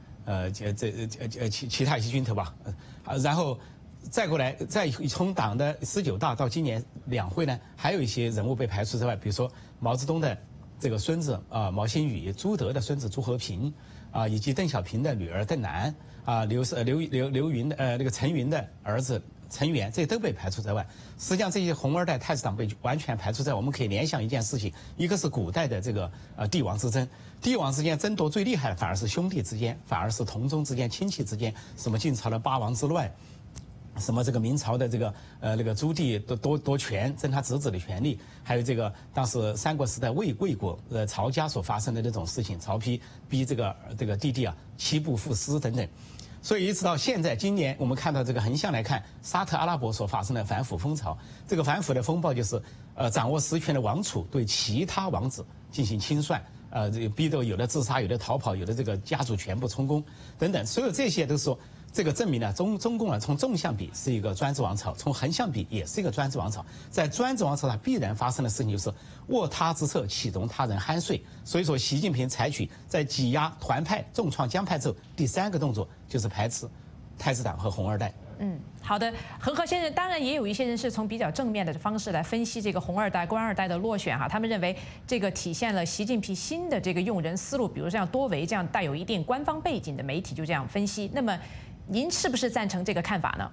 他一些军头吧，然后再过来，再从党的19大到今年两会呢，还有一些人物被排除在外，比如说毛泽东的这个孙子毛新宇，朱德的孙子朱和平以及邓小平的女儿邓楠刘云的那个陈云的儿子陈元，这些都被排除在外。实际上，这些红二代太子党被完全排除在外。我们可以联想一件事情，一个是古代的这个帝王之争，帝王之间争夺最厉害的反而是兄弟之间，反而是同宗之间、亲戚之间，什么晋朝的八王之乱，什么这个明朝的这个那个朱棣夺权，争他侄子的权利，还有这个当时三国时代魏国曹家所发生的那种事情，曹丕逼这个弟弟七步赋诗等等。所以一直到现在，今年我们看到这个横向来看，沙特阿拉伯所发生的反腐风潮，这个反腐的风暴就是掌握实权的王储对其他王子进行清算，逼得有的自杀，有的逃跑，有的这个家族全部充公等等，所有这些都是说。这个证明呢，中共从纵向比是一个专制王朝，从横向比也是一个专制王朝。在专制王朝上必然发生的事情就是卧他之侧，启容他人酣睡。所以说，习近平采取在挤压团派、重创江派之后，第3个动作就是排斥太子党和红二代。 好的，恒河先生，当然也有一些人是从比较正面的方式来分析这个红二代、官二代的落选他们认为这个体现了习近平新的这个用人思路，比如像多维这样带有一定官方背景的媒体就这样分析。那么，您是不是赞成这个看法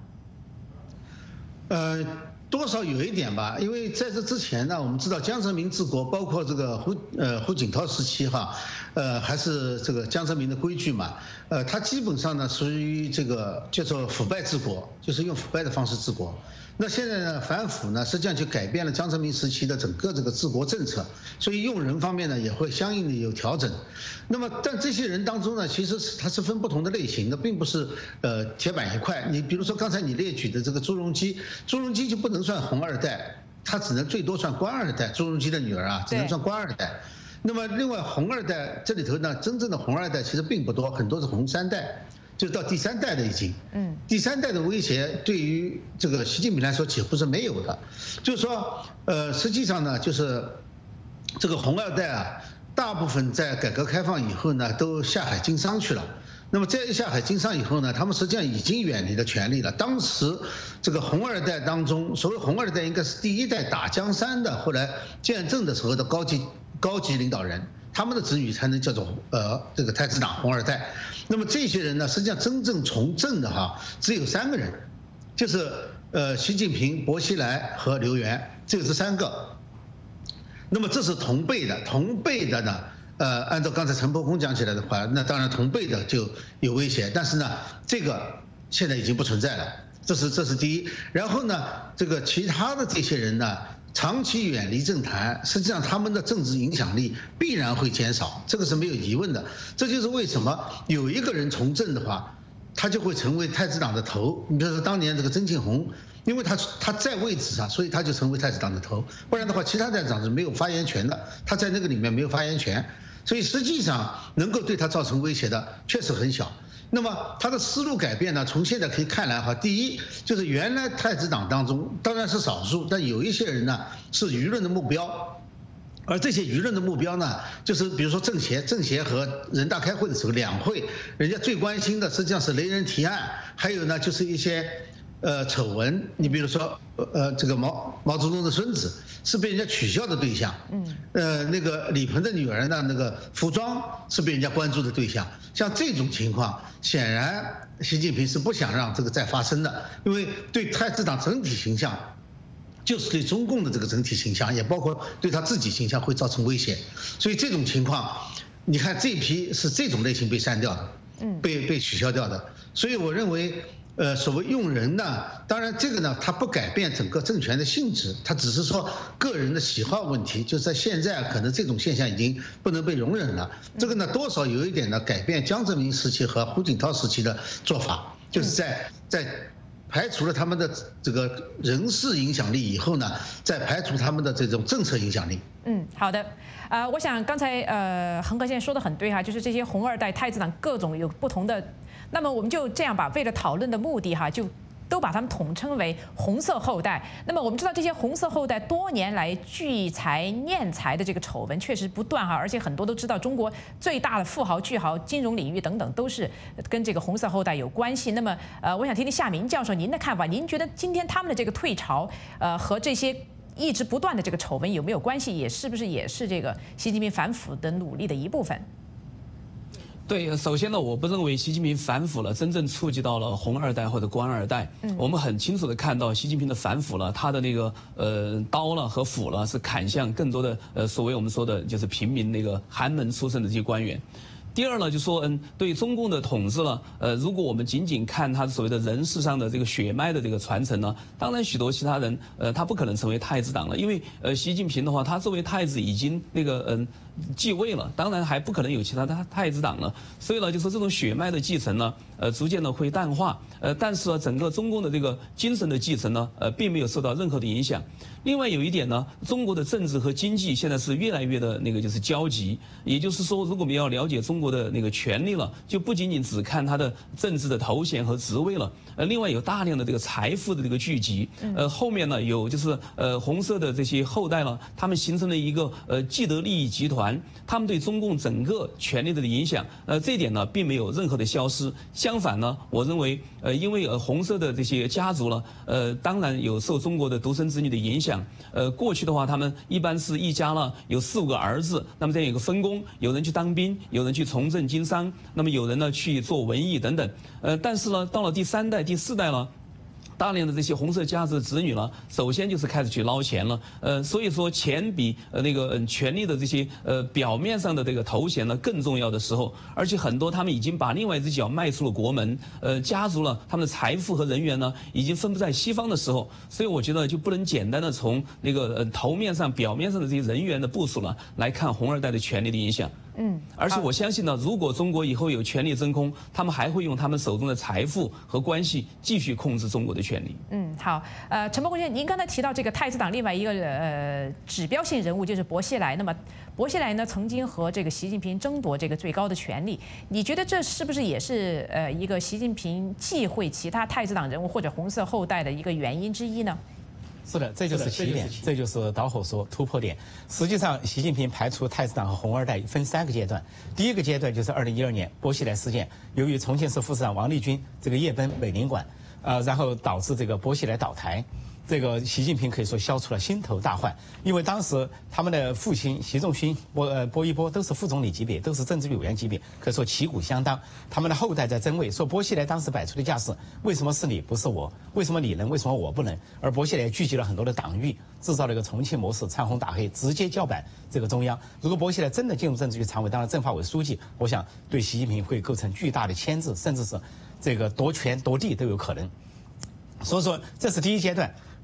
呢？多少有一点吧，因为在这之前呢，我们知道江泽民治国，包括这个胡锦涛时期还是这个江泽民的规矩嘛，他基本上呢属于这个叫做腐败治国，就是用腐败的方式治国。那现在呢，反腐呢，实际上就改变了江泽民时期的整个这个治国政策，所以用人方面呢也会相应的有调整。那么，但这些人当中呢，其实它是分不同的类型的，并不是铁板一块。你比如说刚才你列举的这个朱镕基就不能算红二代，他只能最多算官二代。朱镕基的女儿只能算官二代。那么另外红二代这里头呢，真正的红二代其实并不多，很多是红3代。就到第3代的已经，第3代的威胁对于这个习近平来说几乎是没有的，就是说，实际上呢，就是这个红二代大部分在改革开放以后呢，都下海经商去了。那么在一下海经商以后呢，他们实际上已经远离了权力了。当时这个红二代当中，所谓红二代应该是第1代打江山的，后来建政的时候的高级领导人。他们的子女才能叫做这个太子党红二代。那么这些人呢，实际上真正从政的只有3个人，就是习近平、薄熙来和刘源，只有这3个。那么这是同辈的呢，按照刚才陈伯公讲起来的话，那当然同辈的就有威胁，但是呢，这个现在已经不存在了。这是第一。然后呢，这个其他的这些人呢， 长期远离政坛，实际上他们的政治影响力必然会减少，这个是没有疑问的。这就是为什么有一个人从政的话，他就会成为太子党的头。你比如说当年这个曾庆红，因为他在位置上，所以他就成为太子党的头。不然的话，其他太子党是没有发言权的，他在那个里面没有发言权，所以实际上能够对他造成威胁的确实很小。那么他的思路改变呢？从现在可以看来哈，第一就是原来太子党当中当然是少数，但有一些人呢是舆论的目标，而这些舆论的目标呢，就是比如说政协和人大开会的时候，两会人家最关心的实际上是雷人提案，还有呢就是一些丑闻。你比如说这个毛泽东的孙子是被人家取笑的对象，那个李鹏的女儿呢，那个服装是被人家关注的对象。像这种情况，显然习近平是不想让这个再发生的，因为对太子党整体形象，就是对中共的这个整体形象，也包括对他自己形象会造成威胁。所以这种情况，你看这批是这种类型被删掉的，被取消掉的。所以我认为。所谓用人呢，当然这个呢，它不改变整个政权的性质，它只是说个人的喜好问题。就在现在，可能这种现象已经不能被容忍了。这个呢，多少有一点呢，改变江泽民时期和胡锦涛时期的做法，就是在排除了他们的这个人事影响力以后呢，再排除他们的这种政策影响力。 好的，我想刚才恒河先生说的很对哈，就是这些红二代太子党各种有不同的。那么我们就这样吧，为了讨论的目的哈，就都把他们统称为红色后代。那么我们知道这些红色后代多年来聚财敛财的这个丑闻确实不断哈，而且很多都知道中国最大的富豪巨豪、金融领域等等都是跟这个红色后代有关系。那么我想听听夏明教授您的看法，您觉得今天他们的这个退潮和这些一直不断的这个丑闻有没有关系？也是不是也是这个习近平反腐的努力的一部分？ 对，首先呢，我不认为习近平反腐了，真正触及到了红二代或者官二代。我们很清楚的看到，习近平的反腐了，他的那个刀了和斧了是砍向更多的所谓我们说的就是平民那个寒门出身的这些官员。第二呢，就说对中共的统治呢，如果我们仅仅看他所谓的人事上的这个血脉的这个传承呢，当然许多其他人他不可能成为太子党了，因为习近平的话，他作为太子已经那个继位了，当然还不可能有其他的太子党了，所以呢，就说这种血脉的继承呢，逐渐的会淡化，但是呢，整个中共的这个精神的继承呢，并没有受到任何的影响。另外有一点呢，中国的政治和经济现在是越来越的那个就是交集，也就是说，如果我们要了解中国的那个权力了，就不仅仅只看他的政治的头衔和职位了，另外有大量的这个财富的这个聚集，后面呢有就是红色的这些后代呢，他们形成了一个既得利益集团，他们对中共整个权力的影响，这一点呢并没有任何的消失，相反呢，我认为因为红色的这些家族呢，当然有受中国的独生子女的影响，过去的话他们一般是一家呢有4、5个儿子，那么这样有个分工，有人去当兵，有人去从政经商，那么有人呢去做文艺等等，但是呢到了第3代、第4代了。大量的这些红色家族的子女呢，首先就是开始去捞钱了，所以说钱比那个权力的这些表面上的这个头衔呢更重要的时候，而且很多他们已经把另外一只脚迈出了国门，家族了他们的财富和人员呢已经分布在西方的时候，所以我觉得就不能简单的从那个头面上、表面上的这些人员的部署呢来看红二代的权力的影响。而且我相信呢，如果中国以后有权力真空，他们还会用他们手中的财富和关系继续控制中国的权力。 好，陈伯公先生，您刚才提到这个太子党另外一个指标性人物就是薄熙来，那么薄熙来呢曾经和这个习近平争夺这个最高的权力，你觉得这是不是也是一个习近平忌讳其他太子党人物或者红色后代的一个原因之一呢？ 是的，这就是起点，这就是导火索、突破点。实际上，习近平排除太子党和红二代分3个阶段。第一个阶段就是2012年薄熙来事件，由于重庆市副市长王立军这个夜奔美领馆，然后导致这个薄熙来倒台。这个习近平可以说消除了心头大患，因为当时他们的父亲习仲勋、薄一波都是副总理级别，都是政治委员级别，可以说旗鼓相当。他们的后代在争位，说薄熙来当时摆出的架势，为什么是你不是我？为什么你能？为什么我不能？而薄熙来聚集了很多的党羽，制造了一个重庆模式，唱红打黑，直接叫板这个中央。如果薄熙来真的进入政治局常委，当然政法委书记，我想对习近平会构成巨大的牵制，甚至是这个夺权夺地都有可能。所以说，这是第一阶段。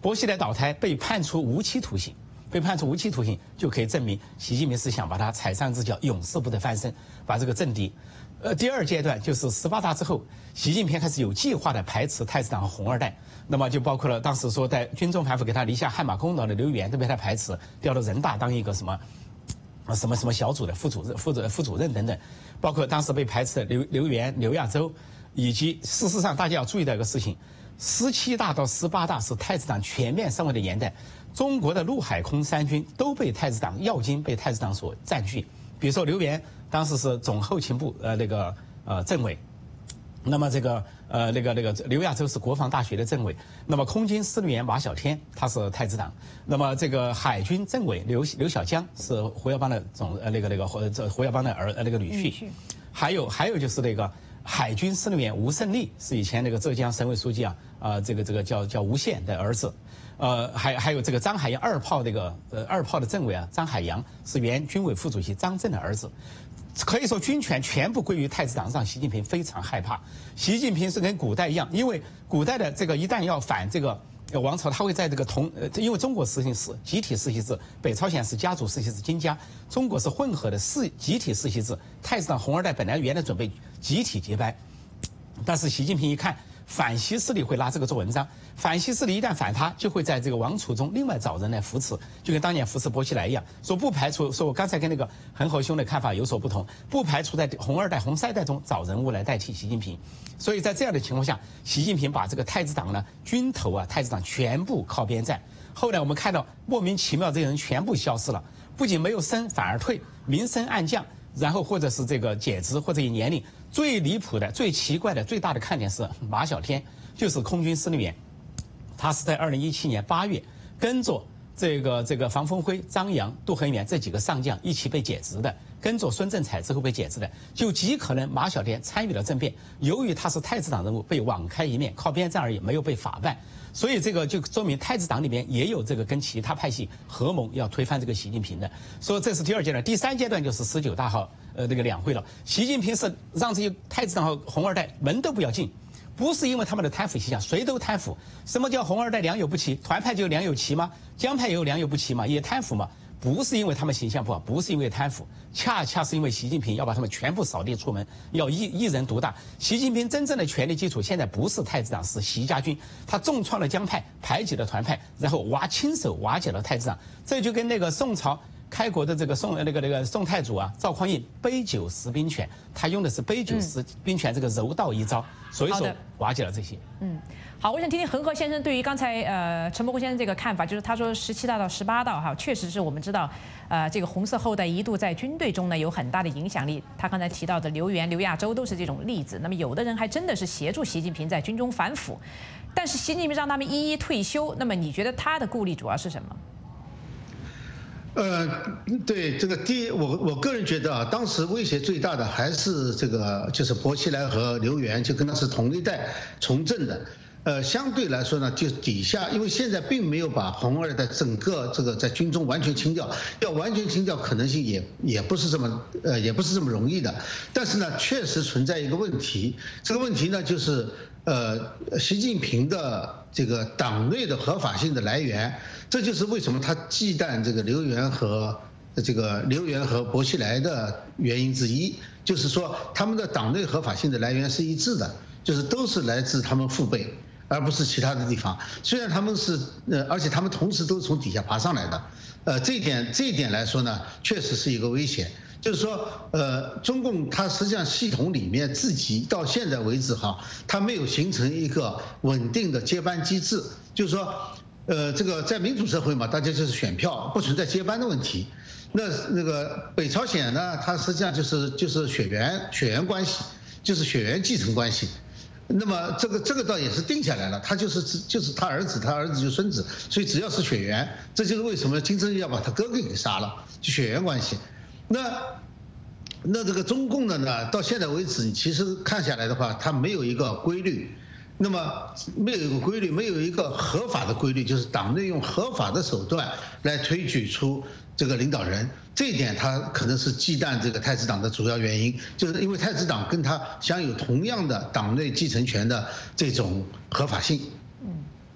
薄熙来倒台被判处无期徒刑，就可以证明习近平是想把他踩上一只脚，永世不得翻身，把这个政敌。第二阶段就是18大之后，习近平开始有计划的排斥太子党和红二代，那么就包括了当时说在军中反腐给他立下汗马功劳的刘源都被他排斥，调到人大当一个什么小组的副主任等等，包括当时被排斥的刘源、刘亚洲，以及事实上大家要注意到一个事情，17大到18大是太子党全面上位的年代，中国的陆海空三军都被太子党要津被太子党所占据。比如说刘源当时是总后勤部政委，那么这个刘亚洲是国防大学的政委，那么空军司令员马小天他是太子党，那么这个海军政委刘小江是胡耀邦的胡耀邦的女婿，还有就是那个海军司令员吴胜利是以前那个浙江省委书记这个叫吴宪的儿子。还有这个张海洋二炮的政委张海洋是原军委副主席张震的儿子，可以说军权全部归于太子党，让习近平非常害怕。习近平是跟古代一样，因为古代的这个一旦要反这个王朝，他会在这个因为中国实行是集体世袭制，北朝鲜是家族世袭制，金家，中国是混合的集体世袭制。太子党红二代本来原来准备集体接班，但是习近平一看反西势力会拿这个做文章，反西势力一旦反他，就会在这个王储中另外找人来扶持，就跟当年扶持薄熙来一样，说不排除，说我刚才跟那个恒侯兄的看法有所不同，不排除在红二代、红三代中找人物来代替习近平。所以在这样的情况下，习近平把这个太子党呢军头太子党全部靠边站。后来我们看到莫名其妙这些人全部消失了，不仅没有升反而退，名声暗降，然后或者是这个解职或者以年龄。最离谱的、最奇怪的、最大的看点是马小天，就是空军司令员，他是在2017年8月跟着这个房峰辉、张扬、杜恒元这几个上将一起被解职的，跟着孙政才之后被解职的，就极可能马小天参与了政变，由于他是太子党人物，被网开一面，靠边站而已，没有被法办。所以这个就说明太子党里面也有这个跟其他派系合谋要推翻这个习近平的。所以这是第二阶段，第三阶段就是19大号两会了。习近平是让这些太子党和红二代门都不要进，不是因为他们的贪腐倾向，谁都贪腐。什么叫红二代良莠不齐？团派就有良莠齐吗？江派也有良莠不齐吗？也贪腐吗？不是因为他们形象不好，不是因为贪腐，恰恰是因为习近平要把他们全部扫地出门，要一人独大。习近平真正的权力基础现在不是太子党，是习家军，他重创了江派，排挤了团派，然后亲手瓦解了太子党。这就跟那个宋朝开国的这个宋太祖赵匡胤杯酒释兵权，他用的是杯酒释兵权这个柔道一招，所以说瓦解了这些。 好，我想听听恒河先生对于刚才陈伯公先生这个看法，就是他说17大到18大确实是我们知道，这个红色后代一度在军队中呢有很大的影响力。他刚才提到的刘源、刘亚洲都是这种例子。那么有的人还真的是协助习近平在军中反腐，但是习近平让他们一一退休。那么你觉得他的顾虑主要是什么？ 对这个我个人觉得当时威胁最大的还是这个就是薄熙来和刘源，就跟他是同一代从政的。相对来说呢，就底下，因为现在并没有把红二代整个这个在军中完全清掉，要完全清掉可能性也不是这么容易的。但是呢，确实存在一个问题，这个问题呢就是习近平的这个党内的合法性的来源，这就是为什么他忌惮这个刘源和薄熙来的原因之一，就是说他们的党内合法性的来源是一致的，就是都是来自他们父辈，而不是其他的地方。虽然他们是而且他们同时都是从底下爬上来的，这一点来说呢，确实是一个危险。就是说，中共它实际上系统里面自己到现在为止它没有形成一个稳定的接班机制。就是说，这个在民主社会嘛，大家就是选票，不存在接班的问题。那个北朝鲜呢，它实际上就是血缘关系，就是血缘继承关系。那么这个倒也是定下来了，他就是他儿子就孙子，所以只要是血缘，这就是为什么金正日要把他哥哥给杀了，就血缘关系。那这个中共的呢，到现在为止，你其实看下来的话，它没有一个规律，那么没有一个规律，没有一个合法的规律，就是党内用合法的手段来推举出这个领导人，这一点他可能是忌惮这个太子党的主要原因，就是因为太子党跟他享有同样的党内继承权的这种合法性。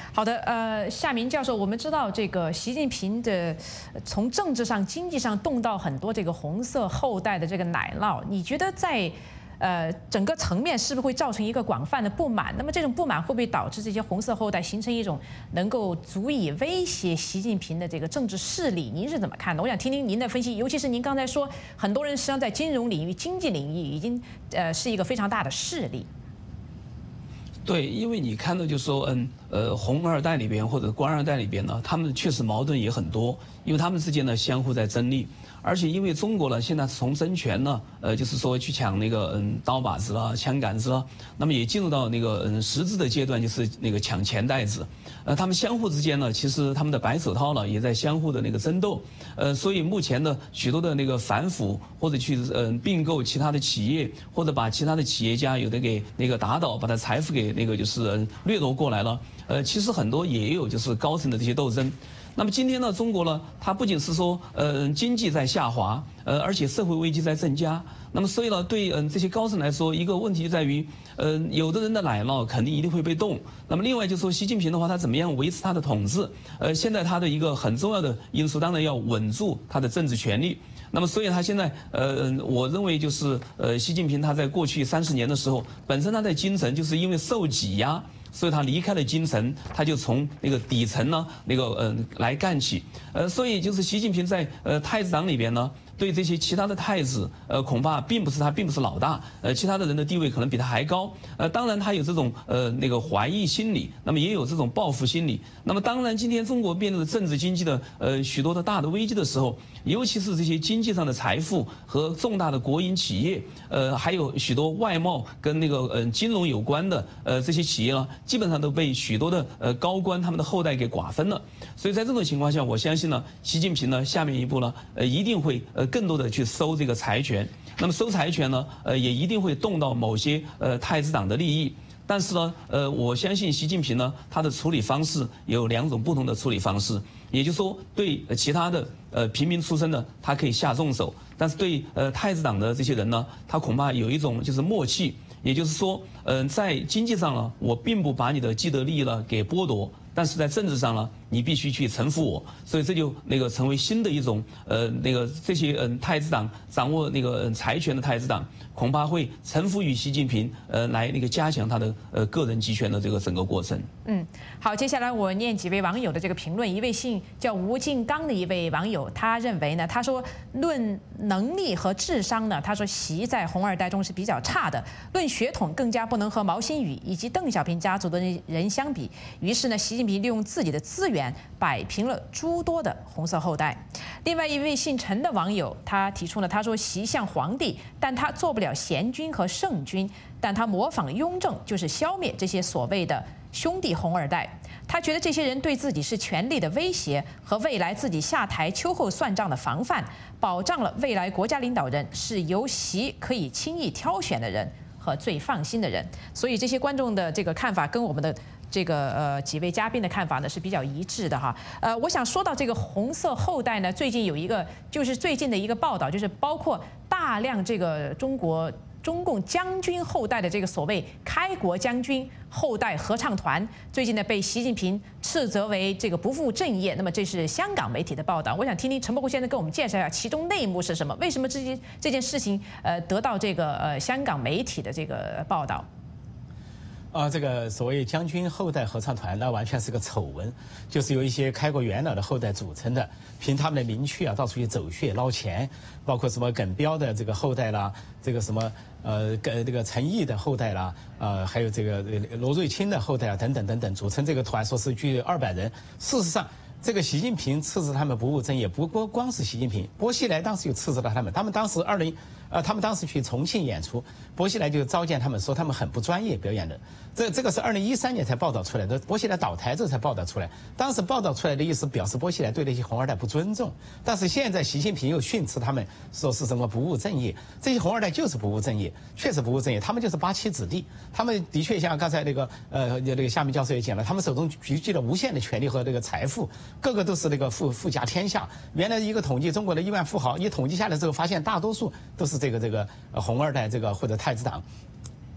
好的，夏明教授，我们知道这个习近平的从政治上、经济上动到很多这个红色后代的这个奶酪，你觉得在整个层面是不是会造成一个广泛的不满？那么这种不满会不会导致这些红色后代形成一种能够足以威胁习近平的这个政治势力？您是怎么看的？我想听听您的分析，尤其是您刚才说，很多人实际上在金融领域、经济领域已经是一个非常大的势力。 对，因为你看到就是说，红二代里边或者官二代里边呢，他们确实矛盾也很多，因为他们之间呢相互在争利，而且因为中国呢现在从争权呢，就是说去抢那个刀把子啦、枪杆子啦，那么也进入到那个实质的阶段，就是那个抢钱袋子，他们相互之间呢，其实他们的白手套呢也在相互的那个争斗，所以目前的许多的那个反腐或者去并购其他的企业，或者把其他的企业家有的给那个打倒，把他财富给那个就是掠夺过来了。其实很多也有就是高层的这些斗争。那么今天呢，中国呢，它不仅是说经济在下滑，而且社会危机在增加。那么所以呢，对这些高层来说，一个问题就在于，有的人的奶酪肯定一定会被动。那么另外就是说，习近平的话，他怎么样维持他的统治？现在他的一个很重要的因素，当然要稳住他的政治权力。那么所以他现在我认为就是习近平他在过去30年的时候，本身他在京城就是因为受挤压。所以他离开了京城，他就从那个底层呢，那个来干起，所以就是习近平在太子党里边呢，对这些其他的太子，恐怕并不是老大，其他的人的地位可能比他还高，当然他有这种那个怀疑心理，那么也有这种报复心理，那么当然今天中国面对政治经济的许多的大的危机的时候，尤其是这些经济上的财富和重大的国营企业，还有许多外贸跟那个金融有关的这些企业呢。基本上都被许多的高官他们的后代给瓜分了，所以在这种情况下，我相信呢，习近平呢下面一步呢，一定会更多的去收这个财权，那么收财权呢，也一定会动到某些太子党的利益。但是呢，我相信习近平呢，他的处理方式有2种不同的处理方式，也就是说，对其他的平民出身的，他可以下重手，但是对太子党的这些人呢，他恐怕有一种就是默契。也就是说，在经济上呢，我并不把你的既得利益呢给剥夺，但是在政治上呢，你必须去臣服我，所以这就那个成为新的一种那个这些太子党掌握那个财权的太子党，恐怕会臣服于习近平，来那个加强他的个人集权的这个整个过程。 好，接下来我念几位网友的这个评论。一位姓叫吴敬刚的一位网友，他认为呢，他说论能力和智商呢，他说习在红二代中是比较差的，论血统更加不能和毛新宇以及邓小平家族的人相比。于是呢，习近平利用自己的资源摆平了诸多的红色后代。另外一位姓陈的网友，他提出了，他说习像皇帝，但他做不了贤君和圣君，但他模仿雍正，就是消灭这些所谓的兄弟红二代。他觉得这些人对自己是权力的威胁和未来自己下台秋后算账的防范，保障了未来国家领导人是由习可以轻易挑选的人和最放心的人。所以这些观众的这个看法跟我们的这个几位嘉宾的看法呢是比较一致的哈。我想说到这个红色后代呢，最近有一个就是最近的一个报道，就是包括大量这个中共将军后代的这个所谓开国将军后代合唱团，最近呢被习近平斥责为这个不务正业。那么这是香港媒体的报道，我想听听陈伯虎先生跟我们介绍一下其中内幕是什么？为什么这件事情得到这个香港媒体的这个报道？ 这个所谓将军后代合唱团，那完全是个丑闻，就是由一些开国元老的后代组成的，凭他们的名气啊，到处去走穴捞钱，包括什么耿彪的这个后代啦，这个什么这个陈毅的后代啦，还有这个罗瑞卿的后代啊，等等等等，组成这个团，说是距200人。事实上，这个习近平斥责他们不务正业，不光是习近平，薄熙来当时就斥责了他们。他们当时他们当时去重庆演出，薄熙来就召见他们，说他们很不专业表演的。这个是2013年才报道出来的，薄熙来倒台之后才报道出来。当时报道出来的意思表示薄熙来对那些红二代不尊重，但是现在习近平又训斥他们，说是什么不务正业。这些红二代就是不务正业，确实不务正业，他们就是8旗子弟，他们的确像刚才那个夏明教授也讲了，他们手中聚集了无限的权力和这个财富，个个都是那个富甲天下。原来一个统计中国的1万富豪，一统计下来之后发现大多数都是这个红二代这个或者太子党。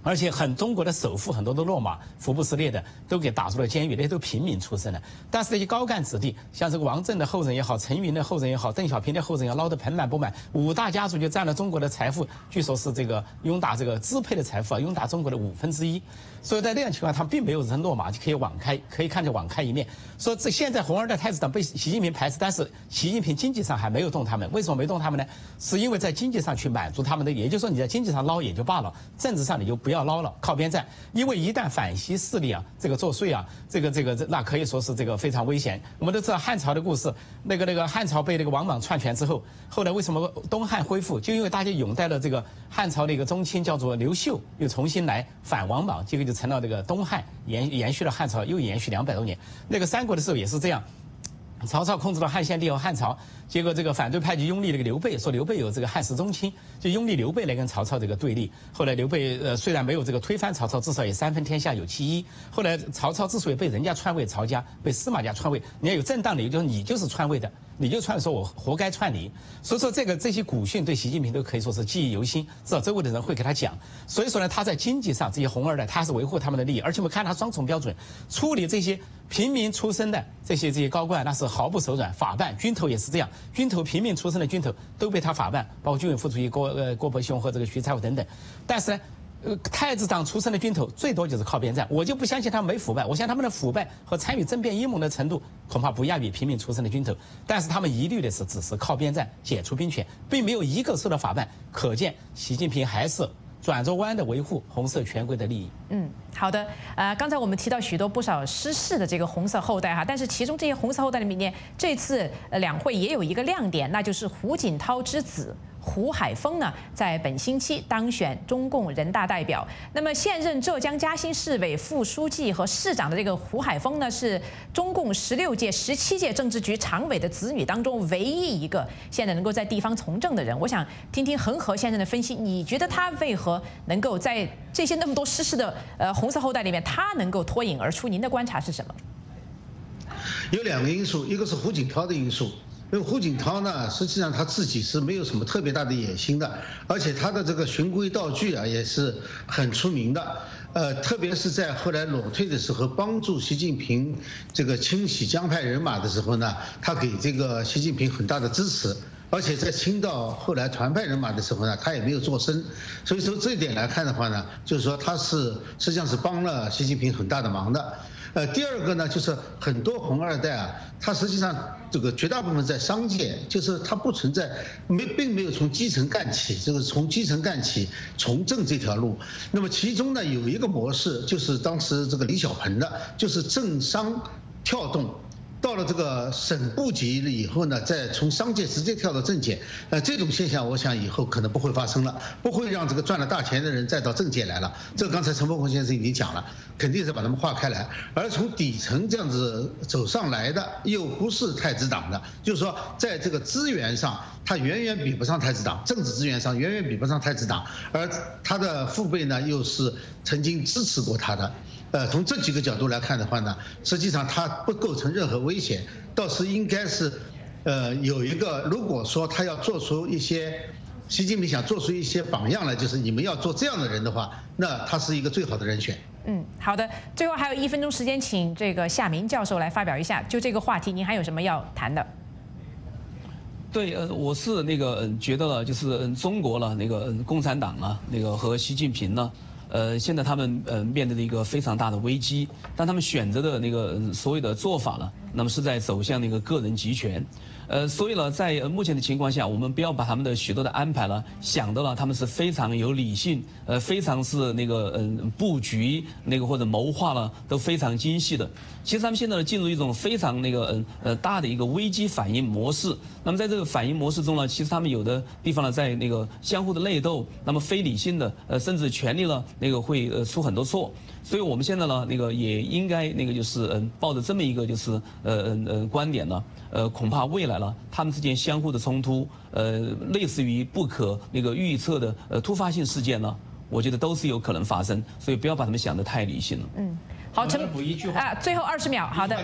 而且中国的首富很多都落马，福布斯列的都给打入了监狱，那些都平民出身的。但是那些高干子弟，像这个王震的后人也好，陈云的后人也好，邓小平的后人也好，捞得盆满钵满，5大家族就占了中国的财富，据说是这个拥打这个支配的财富拥打中国的1/5。所以在这样情况下，他们并没有人落马，就可以网开，可以看着网开一面。说这现在红二代太子党被习近平排斥，但是习近平经济上还没有动他们。为什么没动他们呢？是因为在经济上去满足他们的，也就是说你在经济上捞也就罢了，政治上你就不要捞了，靠边站。因为一旦反西势力这个作祟那可以说是这个非常危险。我们都知道汉朝的故事，那个汉朝被那个王莽篡权之后，后来为什么东汉恢复？就因为大家拥戴了这个汉朝的一个宗亲叫做刘秀，又重新来反王莽，结果就成了这个东汉，延续了汉朝，又延续200多年。那个三国的时候也是这样。曹操控制了汉献帝和汉朝，结果这个反对派就拥立了个刘备，说刘备有这个汉室宗亲，就拥立刘备来跟曹操这个对立。后来刘备虽然没有这个推翻曹操，至少也3分天下有其一。后来曹操之所以被人家篡位，曹家被司马家篡位，你要有正当理由，就是你就是篡位的，你就篡，说我活该篡你。所以说这些古训对习近平都可以说是记忆犹新，至少周围的人会给他讲。所以说呢，他在经济上这些红二代，他是维护他们的利益，而且我们看他双重标准，处理这些平民出身的这些高官，那是毫不手软。法办军头也是这样，军头平民出身的军头都被他法办，包括军委副主席郭伯雄和这个徐才厚等等。但是呢，太子党出身的军头最多就是靠边站，我就不相信他们没腐败，我相信他们的腐败和参与政变阴谋的程度恐怕不亚于平民出身的军头。但是他们一律的是只是靠边站，解除兵权，并没有一个受到法办，可见习近平还是转着弯的维护红色权贵的利益。 好的，刚才我们提到不少失势的这个红色后代哈，但是其中这些红色后代里面，这次两会也有一个亮点，那就是胡锦涛之子胡海峰呢，在本星期当选中共人大代表。那么现任浙江嘉兴市委副书记和市长的这个胡海峰呢，是中共16届、17届政治局常委的子女当中唯一一个现在能够在地方从政的人。我想听听恒河先生的分析，你觉得他为何能够在这些那么多失势的红色后代里面，他能够脱颖而出？您的观察是什么？ 有2个因素，一个是胡锦涛的因素。因为胡锦涛呢，实际上他自己是没有什么特别大的野心的，而且他的这个循规蹈矩也是很出名的。特别是在后来裸退的时候，帮助习近平这个清洗江派人马的时候呢，他给这个习近平很大的支持。而且在清到后来团派人马的时候呢，他也没有做声。所以从这一点来看的话呢，就是说他实际上是帮了习近平很大的忙的。第二个呢，就是很多红二代他实际上这个绝大部分在商界，就是他不存在并没有从基层干起，这个从基层干起从政这条路。那么其中呢有一个模式，就是当时这个李小鹏的，就是政商跳动。到了这个省部级了以后呢，再从商界直接跳到政界，这种现象我想以后可能不会发生了，不会让这个赚了大钱的人再到政界来了。这个刚才陈伯宏先生已经讲了，肯定是把他们划开来。而从底层这样子走上来的，又不是太子党的，就是说在这个资源上，他远远比不上太子党，政治资源上远远比不上太子党，而他的父辈呢，又是曾经支持过他的。从这几个角度来看的话呢，实际上它不构成任何危险，倒是应该是，有一个，如果说他要做出一些，习近平想做出一些榜样来，就是你们要做这样的人的话，那他是一个最好的人选。 好的，最后还有1分钟时间，请这个夏明教授来发表一下，就这个话题，您还有什么要谈的？ 对，我是觉得就是中国了共产党和习近平呢。现在他们面对的一个非常大的危机，但他们选择的所有的做法呢，那么是在走向个人集权。所以呢，在目前的情况下，我们不要把他们的许多的安排呢想到了他们是非常有理性，非常是布局或者谋划了都非常精细的。其实他们现在呢进入一种非常大的一个危机反应模式。那么在这个反应模式中呢，其实他们有的地方呢在相互的内斗，那么非理性的甚至权力呢会出很多错。所以我们现在呢也应该就是抱着这么一个就是观点呢，恐怕未来呢他们之间相互的冲突，类似于不可预测的突发性事件呢，我觉得都是有可能发生，所以不要把他们想得太理性了。 好， 补一句话最后20秒，好的。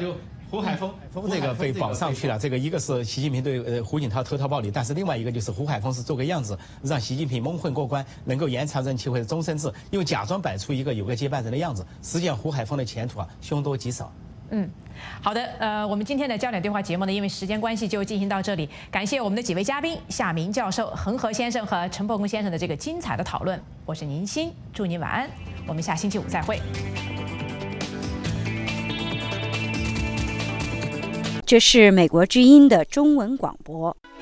胡海峰这个被保上去了，这个一个是习近平对胡锦涛投桃报李，但是另外一个就是胡海峰是做个样子，让习近平蒙混过关，能够延长任期或者终身制，因为假装摆出一个有个接班人的样子，实际上胡海峰的前途凶多吉少。 好的，我们今天的焦点对话节目呢，因为时间关系就进行到这里。感谢我们的几位嘉宾夏明教授、恒河先生和陈伯公先生的这个精彩的讨论。我是宁欣，祝您晚安，我们下星期五再会。 这是美国之音的中文广播。